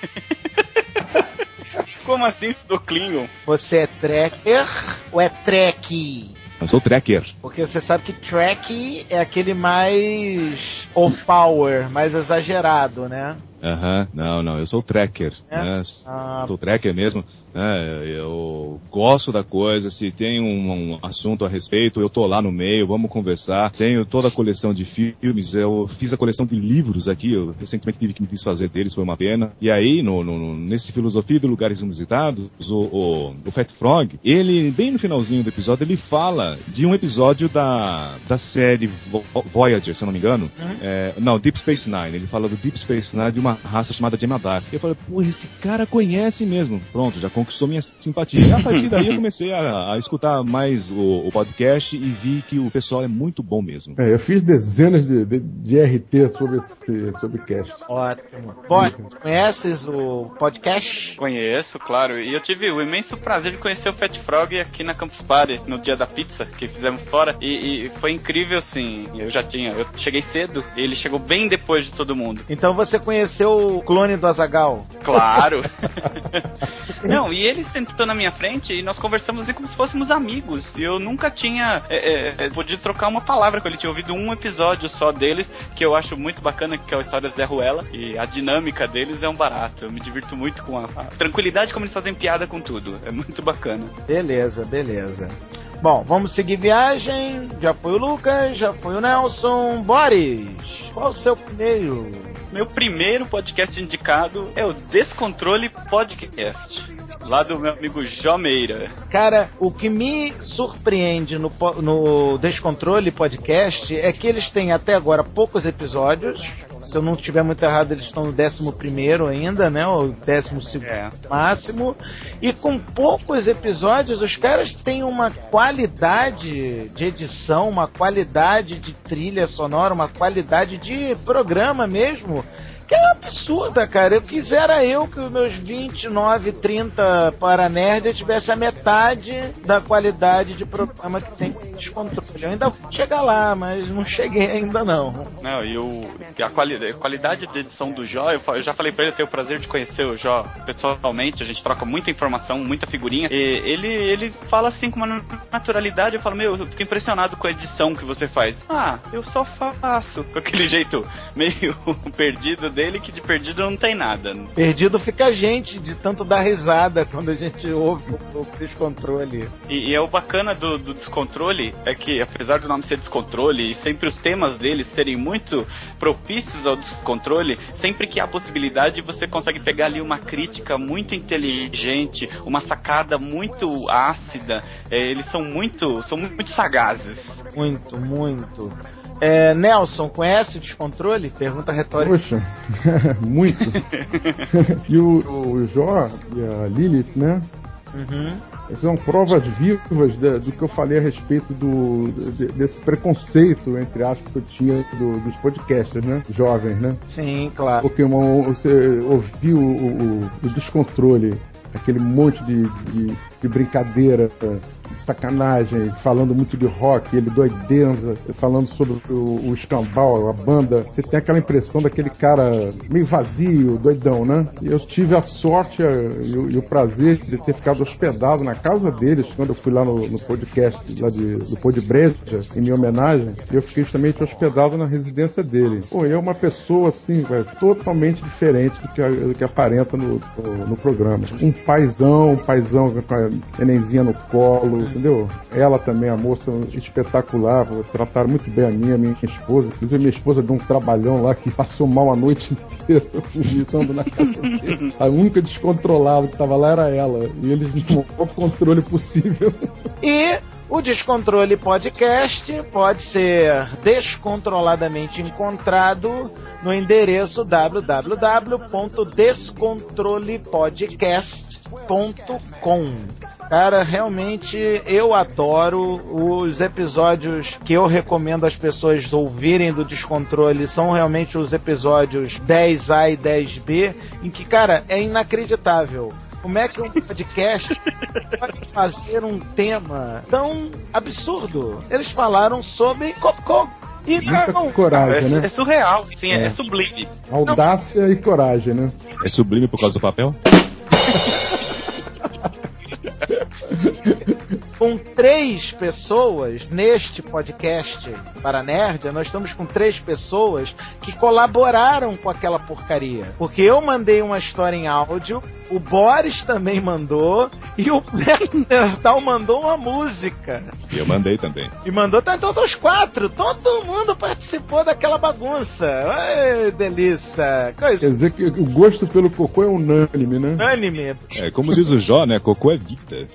Como assim estudou Klingon? Você é tracker ou é trek? Eu sou tracker. Porque você sabe que track é aquele mais off-power, mais exagerado, né? Aham, uhum. não, não, eu sou tracker, é? né? Ah. Sou tracker mesmo, né? Eu gosto da coisa, se tem um, um assunto a respeito, eu tô lá no meio, vamos conversar. Tenho toda a coleção de filmes, eu fiz a coleção de livros aqui, eu recentemente tive que me desfazer deles, foi uma pena. E aí, no, no, nesse Filosofia de Lugares Inusitados, o, o, o Fat Frog, ele, bem no finalzinho do episódio, ele fala de um episódio da, da série Voyager, se eu não me engano. Uhum. É, não, Deep Space Nine, ele fala do Deep Space Nine, de uma raça chamada Jemadar. Eu falei, pô, esse cara conhece mesmo. Pronto, já conquistou minha simpatia. E a partir daí eu comecei a, a escutar mais o, o podcast e vi que o pessoal é muito bom mesmo. É, eu fiz dezenas de, de, de R T sobre esse sobre cast. Ótimo. Bom, conheces o podcast? Conheço, claro. E eu tive o imenso prazer de conhecer o Fat Frog aqui na Campus Party, no dia da pizza, que fizemos fora. E, e foi incrível, assim. Eu já tinha... Eu cheguei cedo e ele chegou bem depois de todo mundo. Então você conheceu o clone do Azaghal? Claro. Não, e ele sentou na minha frente e nós conversamos assim como se fôssemos amigos. E eu nunca tinha é, é, podido trocar uma palavra com ele. Tinha ouvido um episódio só deles, que eu acho muito bacana, que é a história Zé Ruela. E a dinâmica deles é um barato. Eu me divirto muito com a, a tranquilidade como eles fazem piada com tudo. É muito bacana. Beleza, beleza. Bom, vamos seguir viagem. Já foi o Lucas, já foi o Nelson. Boris, qual o seu primeiro? Meu primeiro podcast indicado é o Descontrole Podcast, lá do meu amigo Jó Meira. Cara, o que me surpreende no, no Descontrole Podcast é que eles têm até agora poucos episódios. Se eu não estiver muito errado, eles estão no décimo primeiro ainda, né? Ou décimo segundo é. máximo. E com poucos episódios, os caras têm uma qualidade de edição, uma qualidade de trilha sonora, uma qualidade de programa mesmo, que é absurda, cara. Eu quisera eu que os meus vinte e nove, trinta para nerd tivesse a metade da qualidade de programa que tem com Descontrole. Eu ainda vou chegar lá, mas não cheguei ainda não. Não, e o, a, quali, a qualidade de edição do Jó, eu, eu já falei pra ele, eu tenho o prazer de conhecer o Jó pessoalmente, a gente troca muita informação, muita figurinha, e ele, ele fala assim com uma naturalidade, eu falo, meu, eu fico impressionado com a edição que você faz. Ah, eu só faço, com aquele jeito meio perdido dele, que de perdido não tem nada. Perdido fica a gente, de tanto dar risada quando a gente ouve o, o Descontrole. E, e é o bacana do, do Descontrole, é que apesar do nome ser Descontrole, e sempre os temas deles serem muito propícios ao descontrole, sempre que há possibilidade você consegue pegar ali uma crítica muito inteligente, uma sacada muito ácida, é, eles são muito, são muito sagazes. Muito, muito. É, Nelson, conhece o Descontrole? Pergunta retórica. Poxa, muito. E o, o Jó e a Lilith, né? Uhum. São provas vivas de, do que eu falei a respeito do, de, desse preconceito, entre aspas, que eu tinha do, dos podcasters, né? Jovens, né? Sim, claro. Porque uma, você ouviu o, o, o Descontrole, aquele monte de, de, de brincadeira, de sacanagem, falando muito de rock, ele doidenza, falando sobre o, o escambau, a banda. Você tem aquela impressão daquele cara meio vazio, doidão, né? E eu tive a sorte a, e, o, e o prazer de ter ficado hospedado na casa deles, quando eu fui lá no, no podcast lá de, do Podbreja, em minha homenagem, e eu fiquei justamente hospedado na residência dele. Pô, é uma pessoa, assim, véio, totalmente diferente do que, a, do que aparenta no, no, no programa. Um paizão, um paizão com a nenenzinha no colo, entendeu? Ela também, a moça espetacular, trataram muito bem a minha, a minha esposa. Inclusive, minha esposa deu um trabalhão lá que passou mal a noite inteira, vomitando na casa dele. A única descontrolada que estava lá era ela. E eles não tinham o controle possível. E o Descontrole Podcast pode ser descontroladamente encontrado no endereço w w w ponto descontrole podcast ponto com. Cara, realmente eu adoro os episódios que eu recomendo as pessoas ouvirem do Descontrole. São realmente os episódios dez A e dez B, em que, cara, é inacreditável. Como é que um podcast pode fazer um tema tão absurdo? Eles falaram sobre cocô. E não, coragem, é, né? É surreal, sim, é, é sublime. Audácia não. E coragem, né? É sublime por causa do papel? Com três pessoas neste podcast para Nerd, nós estamos com três pessoas que colaboraram com aquela porcaria. Porque eu mandei uma história em áudio, o Boris também mandou e o Nertal mandou uma música. E eu mandei também. E mandou, tá, então os quatro, todo mundo participou daquela bagunça. Ai, delícia. Coisa. Quer dizer que o gosto pelo cocô é unânime, né? Unânime. É, como diz o Jó, né? Cocô é vida.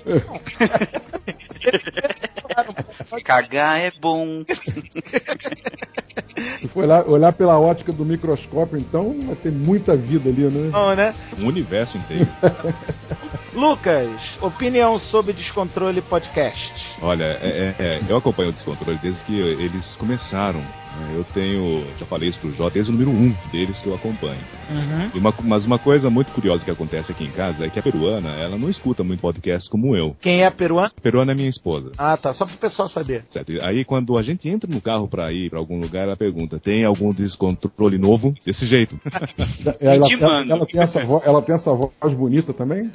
Cagar é bom. Se for olhar, olhar pela ótica do microscópio, então vai ter muita vida ali, né? Não, né? Um universo inteiro. Lucas, opinião sobre Descontrole Podcast. Olha, é, é, eu acompanho o Descontrole desde que eles começaram. Eu tenho, já falei isso pro Jota, desde o número um deles que eu acompanho. Uhum. E uma, mas uma coisa muito curiosa que acontece aqui em casa é que a peruana, ela não escuta muito podcast como eu. Quem é a peruana? A peruana é minha esposa. Ah, tá. Só pro pessoal saber. Certo. Aí quando a gente entra no carro pra ir pra algum lugar, ela pergunta, tem algum Descontrole novo? Desse jeito. ela, ela, ela, tem essa voz, ela tem essa voz bonita também?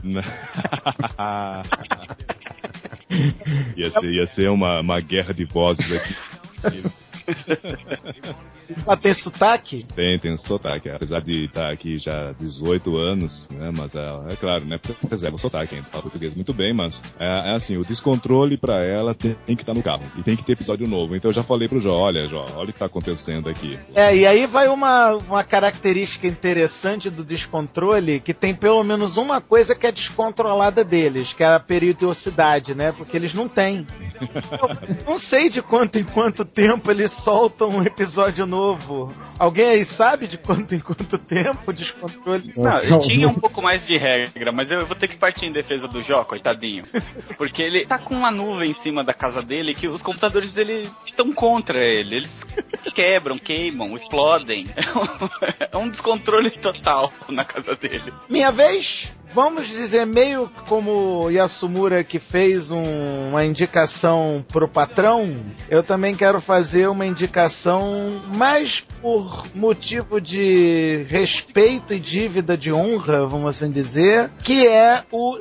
ia, ser, ia ser uma, uma guerra de vozes aqui. Ela tem sotaque? Tem, tem sotaque. Apesar de estar aqui já há dezoito anos, né? Mas é, é claro, né? Preserva o sotaque, ainda fala português muito bem, mas é, é assim, o Descontrole pra ela tem, tem que estar no carro. E tem que ter episódio novo. Então eu já falei pro Jó, olha, Jó, olha o que tá acontecendo aqui. É, e aí vai uma, uma característica interessante do Descontrole, que tem pelo menos uma coisa que é descontrolada deles, que é a periodicidade, né? Porque eles não têm. Eu não sei de quanto em quanto tempo eles soltam um episódio novo. Alguém aí sabe de quanto em quanto tempo Descontrole? Não, eu tinha um pouco mais de regra, mas eu vou ter que partir em defesa do Jó, coitadinho. Porque ele tá com uma nuvem em cima da casa dele que os computadores dele estão contra ele. Eles quebram, queimam, explodem. É um descontrole total na casa dele. Minha vez? Vamos dizer, meio como o Yasumura que fez um, uma indicação pro patrão, eu também quero fazer uma indicação mais por motivo de respeito e dívida de honra, vamos assim dizer, que é o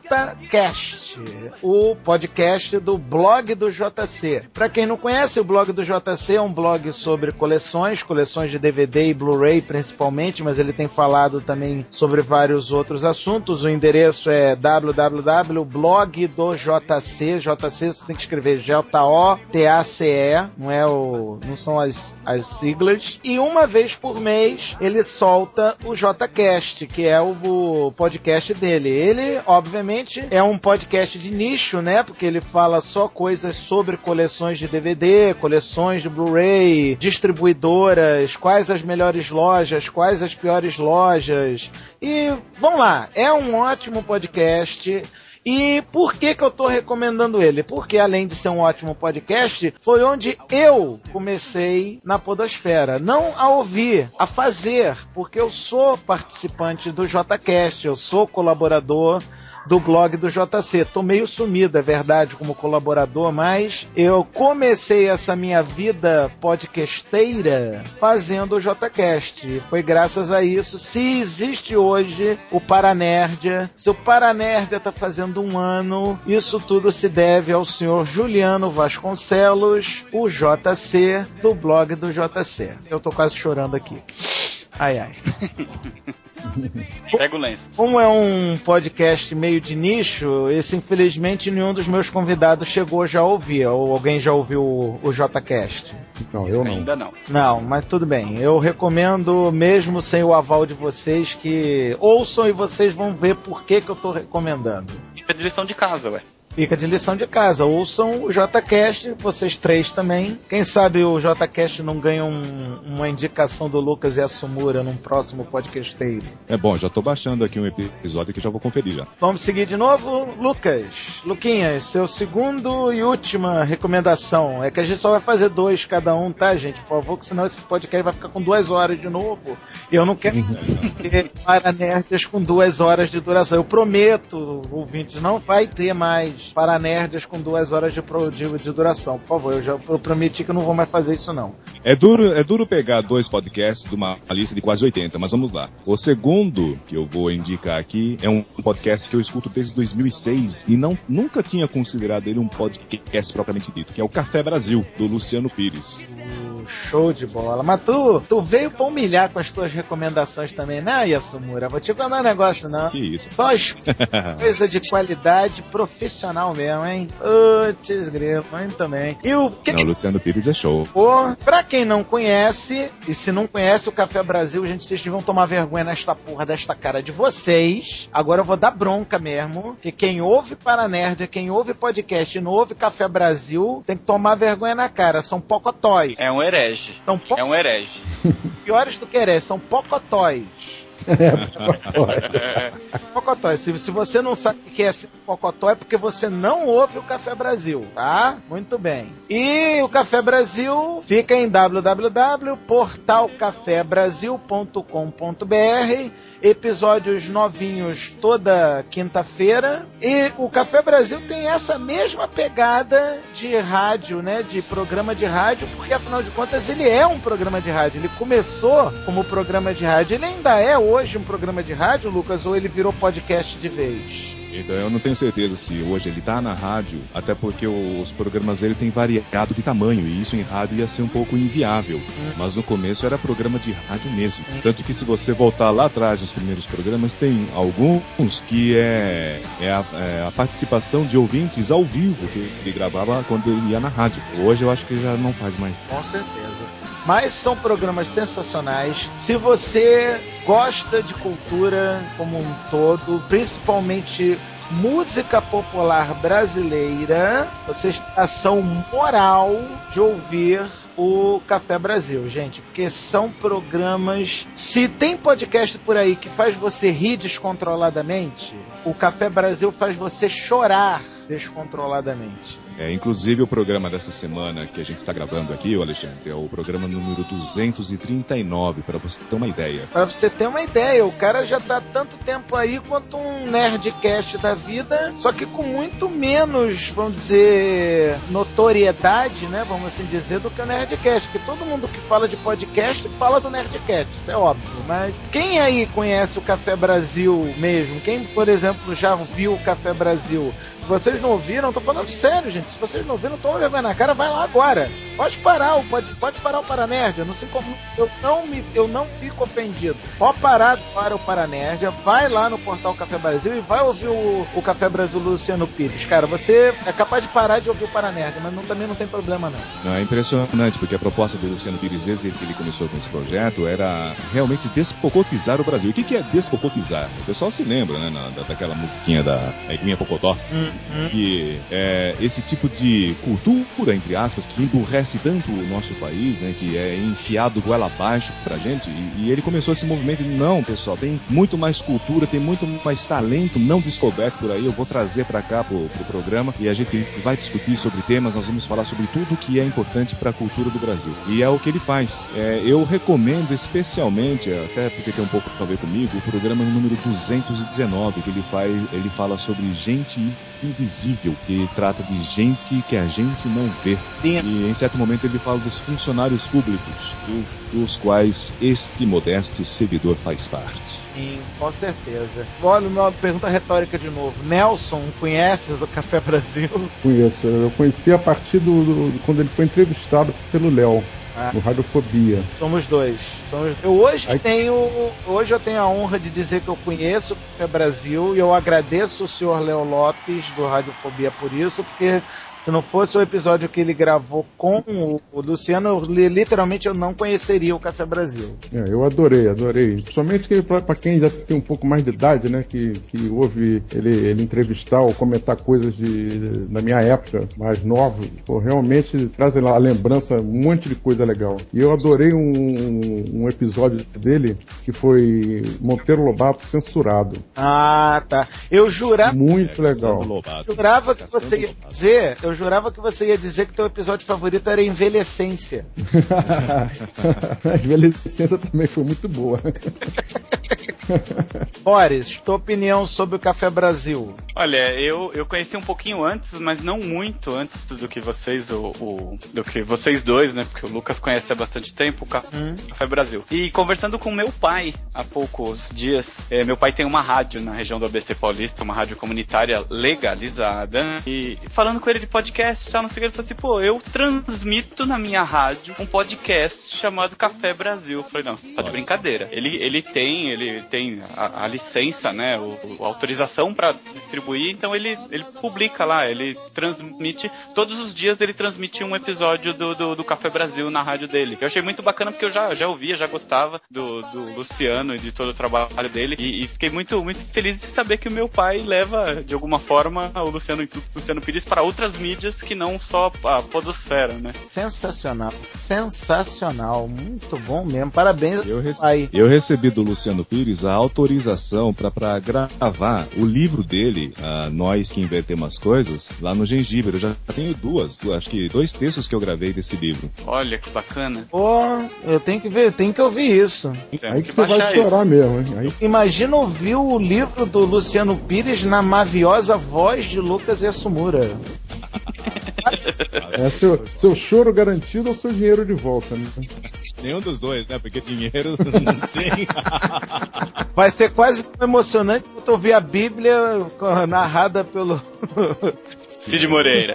JCast, o podcast do blog do J C. Para quem não conhece, o blog do J C é um blog sobre coleções, coleções de D V D e Blu-ray principalmente, mas ele tem falado também sobre vários outros assuntos. O endereço é w w w ponto blog do J C. J C você tem que escrever J O T A C E, não, é o, não são as, as siglas. E uma vez por mês ele solta o JCast, que é o, o podcast dele. Ele, obviamente, é um podcast de nicho, né? Porque ele fala só coisas sobre coleções de D V D, coleções de Blu-ray, distribuidoras, quais as melhores lojas, quais as piores lojas. E, vamos lá, é um ótimo podcast. E por que que eu tô recomendando ele? Porque além de ser um ótimo podcast, foi onde eu comecei na podosfera. Não a ouvir, a fazer, porque eu sou participante do JCast, eu sou colaborador do blog do J C. Tô meio sumido, é verdade, como colaborador, mas eu comecei essa minha vida podcasteira fazendo o JCast. Foi graças a isso, se existe hoje o Paranerdia, se o Paranerdia tá fazendo um ano, isso tudo se deve ao senhor Juliano Vasconcelos, o J C, do blog do J C. Eu tô quase chorando aqui. Ai, ai. Pega o lenço. Como é um podcast meio de nicho, esse infelizmente nenhum dos meus convidados chegou já a ouvir. Ou alguém já ouviu o, o JCast? Não, eu não. Ainda não. Não, mas tudo bem. Eu recomendo, mesmo sem o aval de vocês, que ouçam e vocês vão ver por que que eu tô recomendando. Fica de lição de casa, ué. Fica de lição de casa. Ouçam o JCast, vocês três também. Quem sabe o JCast não ganha um, uma indicação do Lucas e a Sumura num próximo podcasteiro. É bom, já tô baixando aqui um episódio que já vou conferir já. Vamos seguir de novo? Lucas, Luquinhas, seu segundo e última recomendação. É que a gente só vai fazer dois cada um, tá, gente? Por favor, que senão esse podcast vai ficar com duas horas de novo. E eu não quero ter Paranerdias com duas horas de duração. Eu prometo, ouvintes, não vai ter mais Paranerdias com duas horas de, pro, de, de duração. Por favor, eu já eu prometi que eu não vou mais fazer isso, não. É duro, é duro pegar dois podcasts de uma lista de quase oitenta, mas vamos lá. O segundo que eu vou indicar aqui é um podcast que eu escuto desde dois mil e seis e não, nunca tinha considerado ele um podcast propriamente dito, que é o Café Brasil, do Luciano Pires. Show de bola. Mas tu, tu veio pra humilhar com as tuas recomendações também, né, Yasumura? Vou te contar um negócio, não. Que isso? Só as coisa de qualidade profissional mesmo, hein? Putz, grilo, muito bem. E o que... Não, o Luciano Pires é show. Pô, pra quem não conhece, e se não conhece o Café Brasil, gente, vocês vão tomar vergonha nesta porra desta cara de vocês. Agora eu vou dar bronca mesmo, que quem ouve Paranerdia, quem ouve podcast e não ouve Café Brasil, tem que tomar vergonha na cara. São pocotói. É um herege. herege. São po... É um herege. Piores do que herege, são pocotóis. É, Pocotó. Se, se você não sabe o que é Pocotó, é porque você não ouve o Café Brasil, tá? Muito bem. E o Café Brasil fica em w w w ponto portal café brasil ponto com ponto b r. Episódios novinhos toda quinta-feira. E o Café Brasil tem essa mesma pegada de rádio, né? De programa de rádio, porque afinal de contas ele é um programa de rádio. Ele começou como programa de rádio. Ele ainda é hoje um programa de rádio, Lucas, ou ele virou podcast de vez? Então eu não tenho certeza se hoje ele tá na rádio, até porque os programas dele têm variado de tamanho, e isso em rádio ia ser um pouco inviável. Hum. Mas no começo era programa de rádio mesmo. Hum. Tanto que se você voltar lá atrás nos primeiros programas, tem alguns que é, é, a, é a participação de ouvintes ao vivo que ele gravava quando ele ia na rádio. Hoje eu acho que já não faz mais. Com certeza. Mas são programas sensacionais. Se você gosta de cultura como um todo, principalmente música popular brasileira, você está em ação moral de ouvir o Café Brasil, gente, porque são programas... Se tem podcast por aí que faz você rir descontroladamente, o Café Brasil faz você chorar descontroladamente. É, inclusive o programa dessa semana que a gente está gravando aqui, o Alexandre, é o programa número duzentos e trinta e nove, para você ter uma ideia. Para você ter uma ideia, o cara já tá tanto tempo aí quanto um Nerdcast da vida, só que com muito menos, vamos dizer, notoriedade, né, vamos assim dizer, do que o Nerdcast, porque todo mundo que fala de podcast fala do Nerdcast, isso é óbvio, mas quem aí conhece o Café Brasil mesmo? Quem, por exemplo, já viu o Café Brasil? Se vocês não ouviram, tô falando sério, gente. Se vocês não ouviram, toma vergonha na cara, vai lá agora. Pode parar, pode, pode parar o Paranerd. Eu não sei como. Eu não, me, eu não fico ofendido. Pode parar agora o Paranerd. Vai lá no portal Café Brasil e vai ouvir o, o Café Brasil Luciano Pires. Cara, você é capaz de parar de ouvir o Paranerd, mas não, também não tem problema, não. Não, é impressionante, porque a proposta do Luciano Pires, desde que ele começou com esse projeto, era realmente despocotizar o Brasil. E o que, que é despocotizar? O pessoal se lembra, né, na, daquela musiquinha da Eguinha Pocotó. Hum. Que é esse tipo de cultura, entre aspas, que emburrece tanto o nosso país, né, que é enfiado goela abaixo pra gente, e, e ele começou esse movimento de, não, pessoal, tem muito mais cultura, tem muito mais talento não descoberto por aí, eu vou trazer pra cá pro, pro programa, e a gente vai discutir sobre temas, nós vamos falar sobre tudo que é importante pra cultura do Brasil. E é o que ele faz. É, eu recomendo especialmente, até porque tem um pouco a ver comigo, o programa número duzentos e dezenove, que ele, faz, ele fala sobre gente invisível, que trata de gente que a gente não vê. Sim. E em certo momento ele fala dos funcionários públicos, dos quais este modesto servidor faz parte. Sim, com certeza. Olha, uma pergunta retórica de novo. Nelson, conheces o Café Brasil? Conheço. Eu conheci a partir do, do quando ele foi entrevistado pelo Léo. Ah. No Radiofobia. Somos dois. Somos... Eu hoje Aí... tenho hoje eu tenho a honra de dizer que eu conheço o Café Brasil e eu agradeço o senhor Léo Lopes do Radiofobia por isso, porque se não fosse o episódio que ele gravou com o Luciano, eu, literalmente eu não conheceria o Café Brasil. É, eu adorei, adorei. Principalmente para quem já tem um pouco mais de idade, né, que, que ouve ele, ele entrevistar ou comentar coisas de, da minha época, mais nova. Pô, realmente traz a lembrança um monte de coisa legal. E eu adorei um, um episódio dele que foi Monteiro Lobato censurado. Ah, tá. Eu jurava... Muito é, legal. Jurava que você ia dizer... Eu jurava que você ia dizer que teu episódio favorito era Envelhecência. A Envelhecência também foi muito boa. Boris, tua opinião sobre o Café Brasil? Olha, eu, eu conheci um pouquinho antes, mas não muito antes do que vocês, o, o, do que vocês dois, né? Porque o Lucas conhece há bastante tempo o Café, hum. Café Brasil. E conversando com meu pai há poucos dias, é, meu pai tem uma rádio na região do A B C Paulista, uma rádio comunitária legalizada, e falando com ele de podcast, tá, não sei o que, ele falou assim, pô, eu transmito na minha rádio um podcast chamado Café Brasil. Eu falei, não, você tá de brincadeira. Ele, ele tem, ele tem a, a licença, né, o, a autorização pra distribuir distribuir, então ele, ele publica lá, ele transmite, todos os dias ele transmite um episódio do, do, do Café Brasil na rádio dele. Eu achei muito bacana porque eu já, já ouvia, já gostava do, do Luciano e de todo o trabalho dele, e, e fiquei muito, muito feliz de saber que o meu pai leva, de alguma forma, o Luciano, o Luciano Pires para outras mídias que não só a podosfera, né? Sensacional, sensacional, muito bom mesmo, parabéns eu rece- pai. Eu recebi do Luciano Pires a autorização para gravar o livro dele, uh, Nós que Invertemos as Coisas, lá no Gengibre. Eu já tenho duas, duas, acho que dois textos que eu gravei desse livro. Olha que bacana. Pô, eu tenho que ver, tenho que ouvir isso. Aí que, que você vai chorar isso. mesmo, hein? Aí... Imagina ouvir o livro do Luciano Pires na maviosa voz de Lucas Yasumura. É seu, seu choro garantido ou seu dinheiro de volta, né? Nenhum dos dois, né? Porque dinheiro não tem. Vai ser quase tão emocionante quanto ouvir a Bíblia narrada pelo Cid Moreira.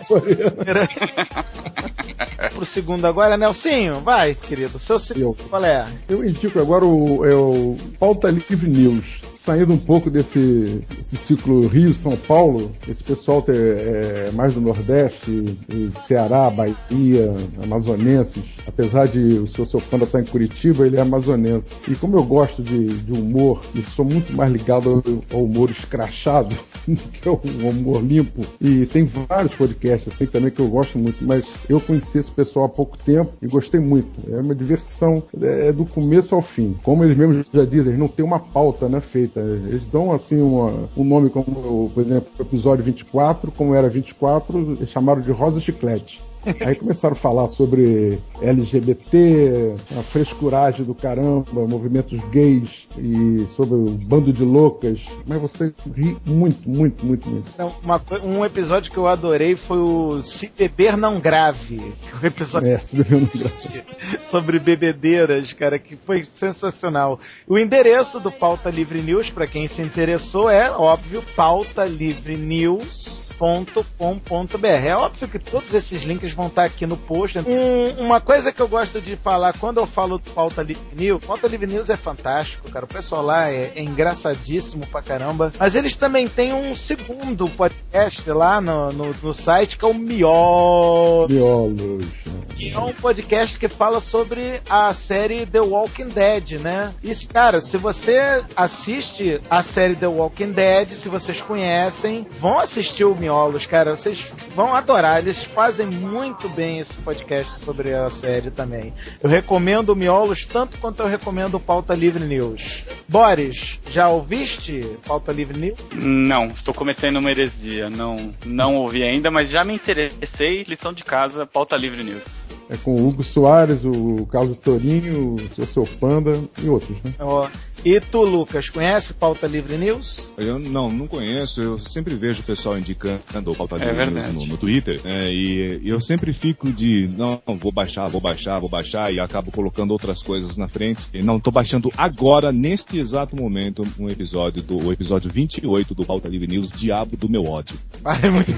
Pro segundo agora, Nelsinho, vai, querido. Seu segundo, qual é? Eu indico agora o, é o Pauta Livre News. Saindo um pouco desse, desse ciclo Rio-São Paulo, esse pessoal tem, é mais do Nordeste, Ceará, Bahia, amazonenses. Apesar de o seu, seu Panda estar em Curitiba, ele é amazonense. E como eu gosto de, de humor, e sou muito mais ligado ao, ao humor escrachado, que é o humor limpo, e tem vários podcasts assim também que eu gosto muito, mas eu conheci esse pessoal há pouco tempo e gostei muito. É uma diversão, é do começo ao fim. Como eles mesmos já dizem, eles não tem uma pauta, né, feita. Eles dão assim uma, um nome como, por exemplo, o episódio vinte e quatro, como era vinte e quatro, eles chamaram de Rosa Chiclete. Aí começaram a falar sobre L G B T, a frescuragem do caramba, movimentos gays e sobre o bando de loucas. Mas você ri muito, muito, muito, muito. Uma, um episódio que eu adorei foi o Se Beber Não Grave. O episódio é, Se Beber Não Grave. Sobre bebedeiras, cara, que foi sensacional. O endereço do Pauta Livre News, para quem se interessou, é, óbvio, pauta livre news ponto com ponto b r. É óbvio que todos esses links vão estar aqui no post. Um, uma coisa que eu gosto de falar quando eu falo do Pauta Livre News, Pauta Livre News é fantástico, cara. O pessoal lá é, é engraçadíssimo pra caramba. Mas eles também têm um segundo podcast lá no, no, no site, que é o Miolos. Miolos. É um podcast que fala sobre a série The Walking Dead, né? E, cara, se você assiste a série The Walking Dead, se vocês conhecem, vão assistir o Miolos, cara. Vocês vão adorar. Eles fazem muito bem esse podcast sobre a série também. Eu recomendo o Miolos tanto quanto eu recomendo o Pauta Livre News. Boris, já ouviste Pauta Livre News? Não, estou cometendo uma heresia. Não, não ouvi ainda, mas já me interessei. Lição de casa, Pauta Livre News. É com o Hugo Soares, o Carlos Torinho, o seu, seu Panda e outros, né? Oh. E tu, Lucas, conhece Pauta Livre News? Eu não, não conheço. Eu sempre vejo o pessoal indicando o Pauta Livre é News no, no Twitter. É, e, e eu sempre fico de, não, vou baixar, vou baixar, vou baixar, e acabo colocando outras coisas na frente. E não, tô baixando agora, neste exato momento, um episódio do o episódio vinte e oito do Pauta Livre News, Diabo do Meu Ódio. É, muito...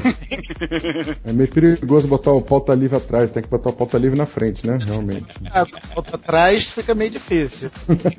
é meio perigoso botar o Pauta Livre atrás, tem que botar o Pauta Livre na frente, né? Realmente. Ah, volta atrás fica meio difícil.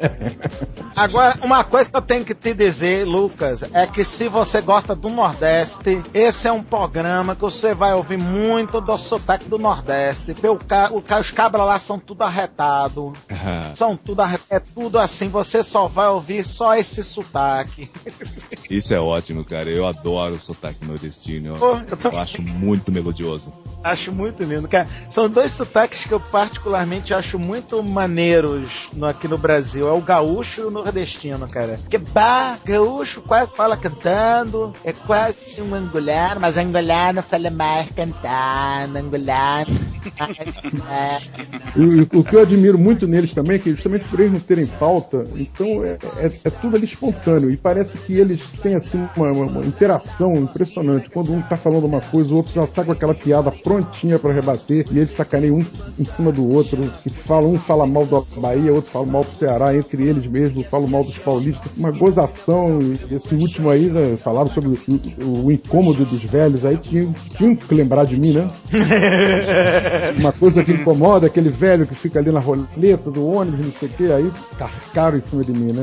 Agora, uma coisa que eu tenho que te dizer, Lucas, é que se você gosta do Nordeste, esse é um programa que você vai ouvir muito do sotaque do Nordeste. O ca... Os cabras lá são tudo arretado. Uhum. São tudo arretado. É tudo assim, você só vai ouvir só esse sotaque. Isso é ótimo, cara. Eu adoro o sotaque nordestino. Pô, eu, tô... eu acho muito melodioso. Acho muito lindo, cara. São dois sotaques que eu particularmente acho muito maneiros no, aqui no Brasil. É o gaúcho e o nordestino, cara. Porque, bah, gaúcho quase fala cantando, é quase um angolano, mas angolano fala mais cantando, angolano... o, o que eu admiro muito neles também é que justamente por eles não terem pauta, então é, é, é tudo ali espontâneo, e parece que eles têm assim uma, uma, uma interação impressionante. Quando um tá falando uma coisa, o outro já tá com aquela piada prontinha pra rebater, e eles sacaneiam um em cima do outro, e fala, um fala mal da Bahia, outro fala mal do Ceará, entre eles mesmos, falam mal dos paulistas, uma gozação. E esse último aí, né, falaram sobre o, o incômodo dos velhos, aí tinham tinha que lembrar de mim, né? Uma coisa que incomoda, aquele velho que fica ali na roleta do ônibus, não sei o que, aí carcaram em cima de mim, né?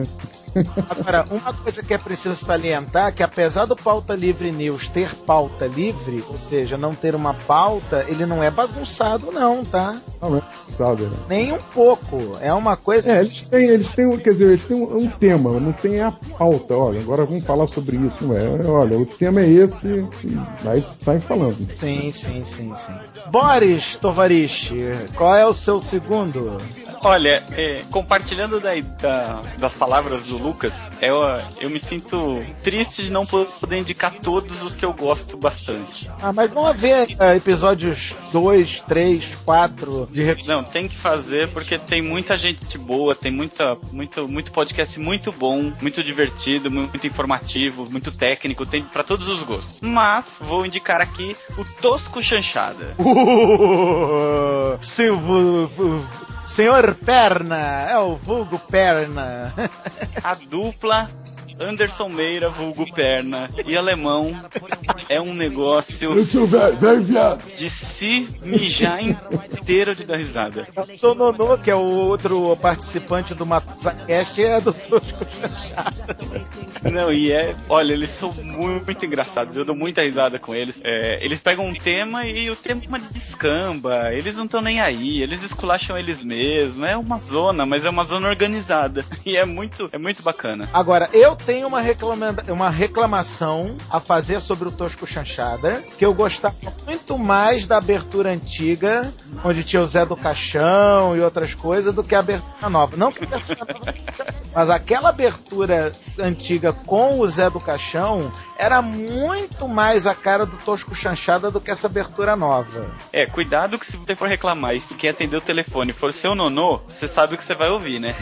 Agora, uma coisa que é preciso salientar, que apesar do Pauta Livre News ter pauta livre, ou seja, não ter uma pauta, ele não é bagunçado não, tá? Não é bagunçado, né? Nem um pouco. É uma coisa... É, eles têm, eles têm, quer dizer, eles têm um, um tema, não tem a pauta. Olha, agora vamos falar sobre isso, não é? Olha, o tema é esse, e aí sai falando. Sim, sim, sim, sim. Boris Tovarish, qual é o seu segundo? Olha, é, compartilhando da, da, das palavras do Lucas, eu, eu me sinto triste de não poder indicar todos os que eu gosto bastante. Ah, mas vamos ver uh, episódios dois, três, quatro de... Não, tem que fazer porque tem muita gente boa, tem muita, muito, muito podcast muito bom, muito divertido, muito informativo, muito técnico, tem pra todos os gostos. Mas vou indicar aqui o Tosco Chanchada. Uh, Silvio... Senhor Perna, é o vulgo Perna. A dupla Anderson Meira, vulgo Perna, e Alemão é um negócio de se mijar inteiro de dar risada. O Sononô, que é o outro participante do MatuzaCast, é do Tosco Chanchada. Não, e é... Olha, eles são muito, muito engraçados. Eu dou muita risada com eles. É, eles pegam um tema e o tema descamba. Eles não estão nem aí. Eles esculacham eles mesmos. É uma zona, mas é uma zona organizada. E é muito, é muito bacana. Agora, eu tenho uma, reclama... uma reclamação a fazer sobre o Tosco Chanchada, que eu gostava muito mais da abertura antiga, onde tinha o Zé do Caixão e outras coisas, do que a abertura nova. Não que a abertura nova... Mas aquela abertura antiga com o Zé do Caixão era muito mais a cara do Tosco Chanchada do que essa abertura nova. É, cuidado que se você for reclamar e quem atender o telefone for seu nonô, você sabe o que você vai ouvir, né?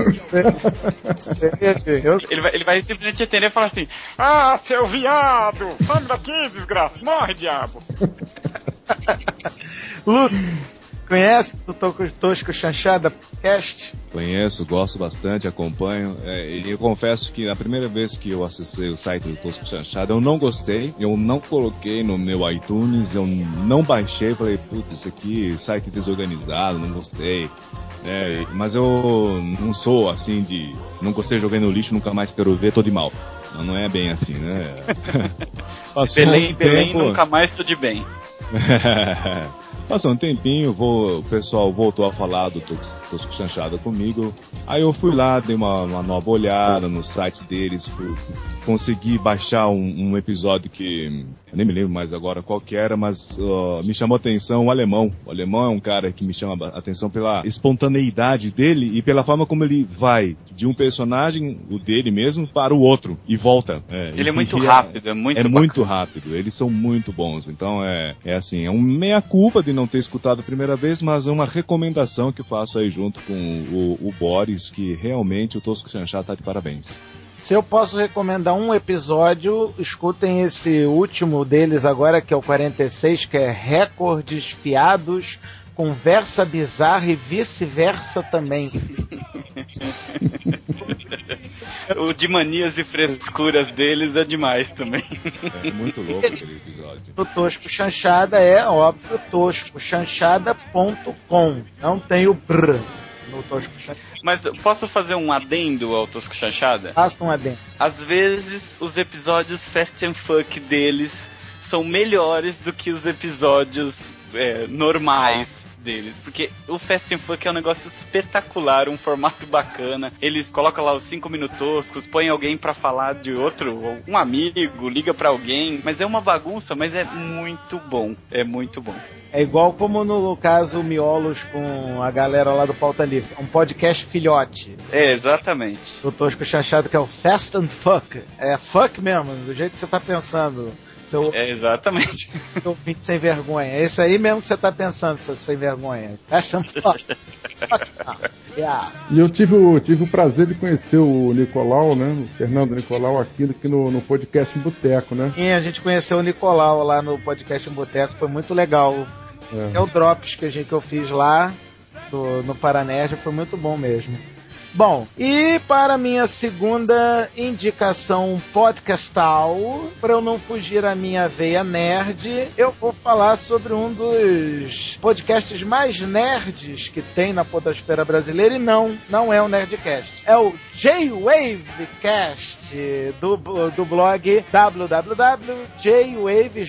ele, vai, ele vai simplesmente atender e falar assim: ah, seu viado, some daqui, desgraça, morre, diabo. Lu, conhece o Tosco Chanchada Cast? Conheço, gosto bastante, acompanho. É, e eu confesso que a primeira vez que eu acessei o site do Tosco Chanchada, eu não gostei, eu não coloquei no meu iTunes, eu não baixei, falei, putz, isso aqui, site desorganizado, não gostei. É, mas eu não sou assim de... Não gostei, joguei no lixo, nunca mais quero ver, tô de mal. Não, não é bem assim, né? Belém, um Belém, tempo... nunca mais tô de bem. Passou um tempinho, vou, o pessoal voltou a falar do Tosco Chanchada comigo. Aí eu fui lá, dei uma, uma nova olhada no site deles, fui, consegui baixar um, um episódio que eu nem me lembro mais agora qual que era, mas uh, me chamou a atenção o Alemão. O Alemão é um cara que me chama a atenção pela espontaneidade dele e pela forma como ele vai de um personagem, o dele mesmo, para o outro e volta. É, ele e, é muito e rápido, é muito É bacana. muito rápido, eles são muito bons. Então é, é assim, é um meia-culpa de não ter escutado a primeira vez, mas é uma recomendação que faço aí junto com o, o Boris, que realmente o Tosco Chanchada tá de parabéns. Se eu posso recomendar um episódio, escutem esse último deles agora, que é o quarenta e seis, que é Recordes Fiados, Conversa Bizarra e Vice-Versa também. O de manias e frescuras deles é demais também. É muito louco aquele episódio. O Tosco Chanchada é, óbvio, tosco chanchada ponto com. Não tem o brr no Tosco Chanchada. Mas posso fazer um adendo ao Tosco Chanchada? Faça um adendo. Às vezes, os episódios Fast and Fuck deles são melhores do que os episódios é, normais deles, porque o Fast and Fuck é um negócio espetacular, um formato bacana. Eles colocam lá os cinco minutoscos, põem alguém pra falar de outro, um amigo, liga pra alguém, mas é uma bagunça, mas é muito bom, é muito bom. É igual como no caso Miolos com a galera lá do Pauta Livre, é um podcast filhote. É, exatamente. O Tosco Chanchada, que é o Fast and Fuck, é fuck mesmo, do jeito que você tá pensando. Seu... É, exatamente. Seu ouvinte sem vergonha. É isso aí mesmo que você tá pensando, seu sem vergonha. Fast and Fuck. Yeah. E eu tive o, tive o prazer de conhecer o Nicolau, né? O Fernando Nicolau aqui, aqui no, no podcast em Boteco, né? Sim, a gente conheceu o Nicolau lá no podcast em Boteco, foi muito legal. É, é o Drops que, a gente, que eu fiz lá do, no Paranerd, foi muito bom mesmo. Bom, e para minha segunda indicação podcastal, para eu não fugir à minha veia nerd, eu vou falar sobre um dos podcasts mais nerds que tem na podosfera brasileira, e não, não é o Nerdcast. É o J-Wavecast do, do blog w w w ponto j wave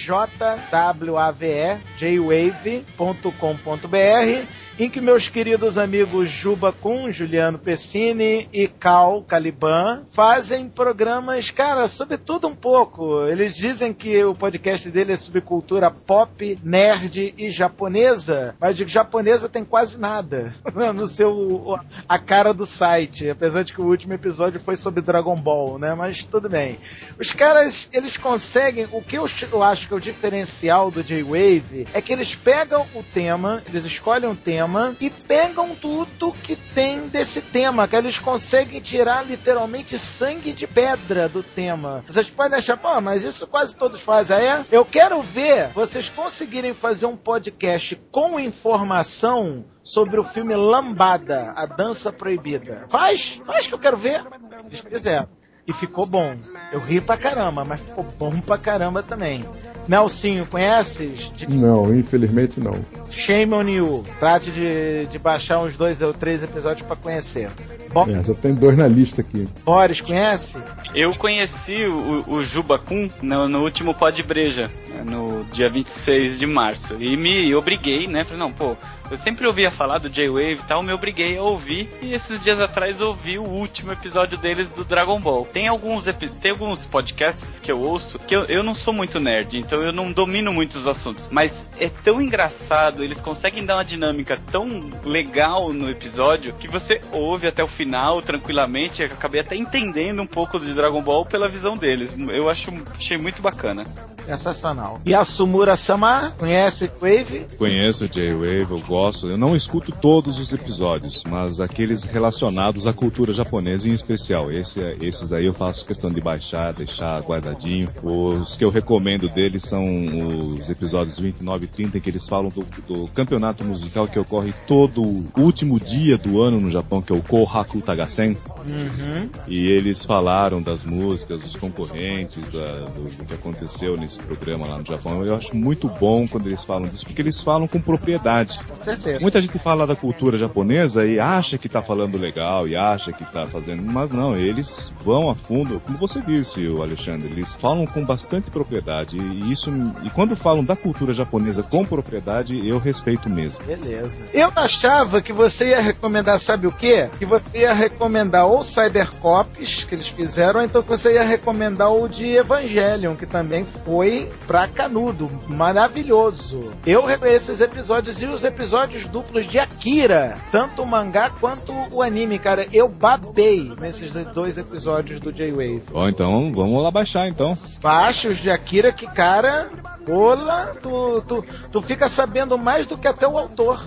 ponto com ponto b r, em que meus queridos amigos Juba Kun, Juliano Pessini e Cal Caliban fazem programas, cara, sobre tudo um pouco. Eles dizem que o podcast dele é sobre cultura pop, nerd e japonesa, mas de japonesa tem quase nada no seu, a cara do site, apesar de que o último episódio foi sobre Dragon Ball, né, mas tudo bem. Os caras, eles conseguem, o que eu, eu acho que é o diferencial do J-Wave é que eles pegam o tema, eles escolhem um tema e pegam tudo que tem desse tema, que eles conseguem tirar literalmente sangue de pedra do tema. Vocês podem achar, pô, mas isso quase todos fazem, ah, é? Eu quero ver vocês conseguirem fazer um podcast com informação sobre o filme Lambada, A Dança Proibida. Faz? Faz que eu quero ver. Eles fizeram. E ficou bom. Eu ri pra caramba, mas ficou bom pra caramba também. Nelsinho, conheces? De... Não, infelizmente não. Shame on you. Trate de, de baixar uns dois ou três episódios pra conhecer. Bo... É, já tem dois na lista aqui. Boris, conhece? Eu conheci o, o Juba Kun no, no último Pod Breja, no dia vinte e seis de março. E me obriguei, né? Falei, não, pô, eu sempre ouvia falar do J-Wave e tal, me obriguei a ouvir. E esses dias atrás ouvi o último episódio deles do Dragon Ball. Tem alguns, tem alguns podcasts que eu ouço que eu, eu não sou muito nerd, então eu não domino muitos assuntos. Mas é tão engraçado, eles conseguem dar uma dinâmica tão legal no episódio que você ouve até o final tranquilamente. Eu acabei até entendendo um pouco de Dragon Ball pela visão deles. Eu acho, achei muito bacana. Sensacional. E a Sumura-sama, conhece Wave? Conheço o J-Wave, eu gosto. Eu não escuto todos os episódios, mas aqueles relacionados à cultura japonesa em especial. Esse, esses aí eu faço questão de baixar, deixar guardadinho. Os que eu recomendo deles são os episódios vinte e nove e trinta, em que eles falam do, do campeonato musical que ocorre todo o último dia do ano no Japão, que é o Kohaku Tagasen. Uhum. E eles falaram das músicas, dos concorrentes, da, do, do que aconteceu nesse programa lá no Japão. Eu acho muito bom quando eles falam disso, porque eles falam com propriedade. Com certeza. Muita gente fala da cultura japonesa e acha que tá falando legal, e acha que tá fazendo, mas não, eles vão a fundo, como você disse, o Alexandre, eles falam com bastante propriedade, e isso, e quando falam da cultura japonesa com propriedade, eu respeito mesmo. Beleza. Eu achava que você ia recomendar, sabe o quê? Que você ia recomendar ou Cybercops, que eles fizeram, ou então que você ia recomendar o de Evangelion, que também foi pra canudo, maravilhoso. Eu reconheço esses episódios e os episódios duplos de Akira, tanto o mangá quanto o anime, cara. Eu babei nesses dois episódios do J-Wave. Ó, então vamos lá baixar, então. Baixa os de Akira, que, cara, olá, tu, tu, tu fica sabendo mais do que até o autor.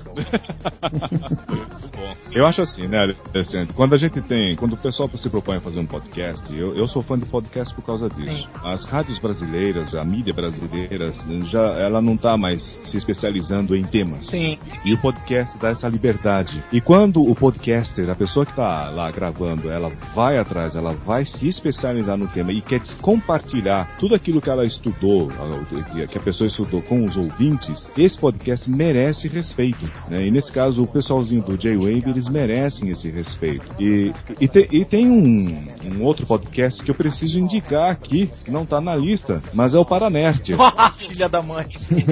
Eu acho assim, né, Alessandro? Quando a gente tem, quando o pessoal se propõe a fazer um podcast, eu, eu sou fã de podcast por causa disso. Sim. As rádios brasileiras, a mídia brasileira, já, ela não tá mais se especializando em temas. Sim. E o podcast dá essa liberdade. E quando o podcaster, a pessoa que tá lá gravando, ela vai atrás, ela vai se especializar no tema e quer compartilhar tudo aquilo que ela estudou, que a pessoa estudou com os ouvintes, esse podcast merece respeito, né? E nesse caso, o pessoalzinho do J-Wave, eles merecem esse respeito. E, e, te, e tem um, um outro podcast que eu preciso indicar aqui, que não tá na lista, mas é o Paranerd. Filha da mãe.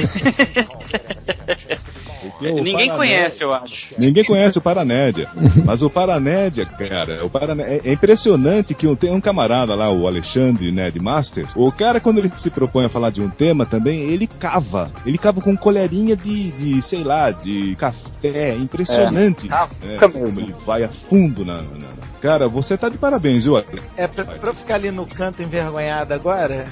Ninguém Paranédia, conhece, eu acho. Ninguém conhece o Paranédia. Mas o Paranédia, cara, o Paranédia, é impressionante que tem um camarada lá, o Alexandre Nerdmaster. O cara, quando ele se propõe a falar de um tema também, ele cava. Ele cava com colherinha de, de sei lá, de café. É impressionante. É, é, como ele vai a fundo na... na Cara, você tá de parabéns, viu? É pra, pra eu ficar ali no canto envergonhado agora?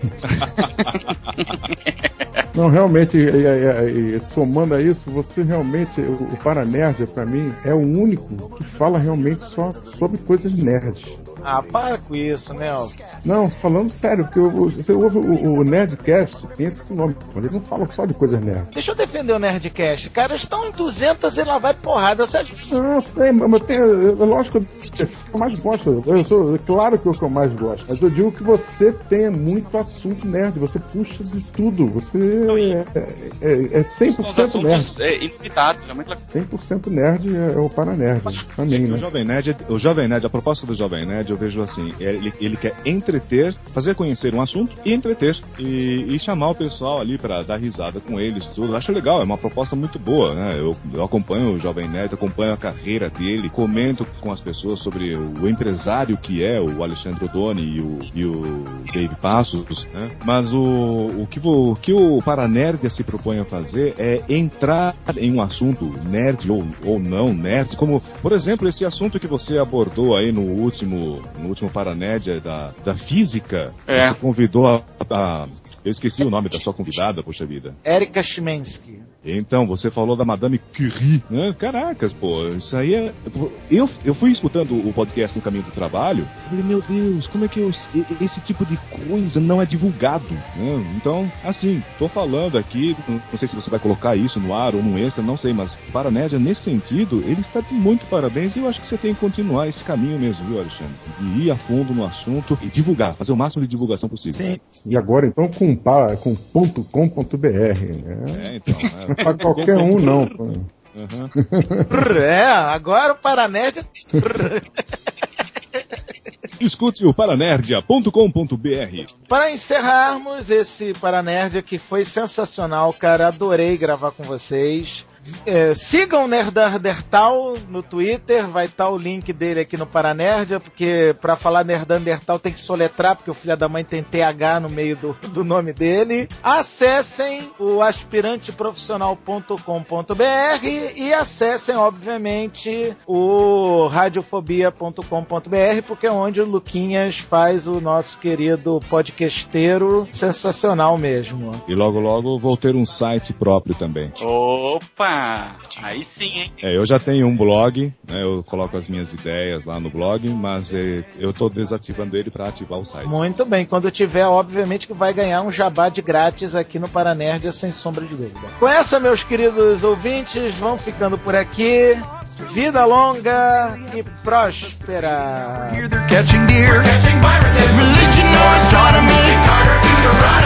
Não, realmente, e, e, e, somando a isso, você realmente, o, o Paranerd, pra mim, é o único que fala realmente só sobre coisas nerds. Ah, para com isso, Nelson. Não, falando sério, porque eu, você ouve o, o Nerdcast, tem esse nome, mas eles não falam só de coisas nerd. Deixa eu defender o Nerdcast. Cara, estão em duzentas e lá vai porrada. Você acha... Não, sei, mas tem, eu, lógico que eu mais gosto. Eu sou, claro que é o que eu mais gosto. Mas eu digo que você tem muito assunto nerd. Você puxa de tudo. Você é, é, é cem por cento nerd. É inusitados, é muito legal. cem por cento nerd é, é o Paranerd. Também, né? O Jovem Nerd, o Jovem Nerd, a proposta do Jovem Nerd, eu vejo assim, ele, ele quer entreter, fazer conhecer um assunto e entreter. E, e chamar o pessoal ali pra dar risada com eles, tudo. Eu acho legal, é uma proposta muito boa, né? Eu, eu acompanho o Jovem Nerd, acompanho a carreira dele, comento com as pessoas sobre o empresário que é o Alexandre Oddoni e o, e o Dave Passos, né? Mas o, o, que, o que o Paranerd se propõe a fazer é entrar em um assunto nerd ou, ou não nerd, como, por exemplo, esse assunto que você abordou aí no último, no último Paranerd da, da física. É. Você convidou a, a eu esqueci o nome da sua convidada, poxa vida. Erika Chimensky. Então, você falou da Madame Curie, né? Caracas, pô, isso aí é... Eu, eu fui escutando o podcast no caminho do trabalho, eu falei, meu Deus, como é que eu... esse tipo de coisa não é divulgado, né? Então, assim, tô falando aqui, não sei se você vai colocar isso no ar ou no extra, não sei, mas o Paranerdia, nesse sentido, ele está de muito parabéns e eu acho que você tem que continuar esse caminho mesmo, viu, Alexandre? De ir a fundo no assunto e divulgar, fazer o máximo de divulgação possível. Sim. E agora, então, com, com ponto com ponto b r, né? É, então, é. Pra qualquer um, não. Uhum. É, agora o Paranerd. Escute o paranerdia ponto com ponto b r. Para encerrarmos esse Paranerdia que foi sensacional, cara, adorei gravar com vocês. É, sigam o Nerdandertal no Twitter, vai estar o link dele aqui no Paranerdia, porque pra falar Nerdandertal tem que soletrar, porque o filho da mãe tem T H no meio do, do nome dele. Acessem o aspirante profissional ponto com ponto b r e acessem, obviamente, o radiofobia ponto com ponto b r, porque é onde o Luquinhas faz o nosso querido podcasteiro sensacional mesmo. E logo logo vou ter um site próprio também. Opa! Aí sim, hein? É, eu já tenho um blog, né, eu coloco as minhas ideias lá no blog, mas é, eu tô desativando ele para ativar o site. Muito bem, quando tiver, obviamente que vai ganhar um jabá de grátis aqui no Paranerdia, sem sombra de dúvida. Com essa, meus queridos ouvintes, vão ficando por aqui. Vida longa e próspera. Catching deer, religion or astronomy, Carter to the right.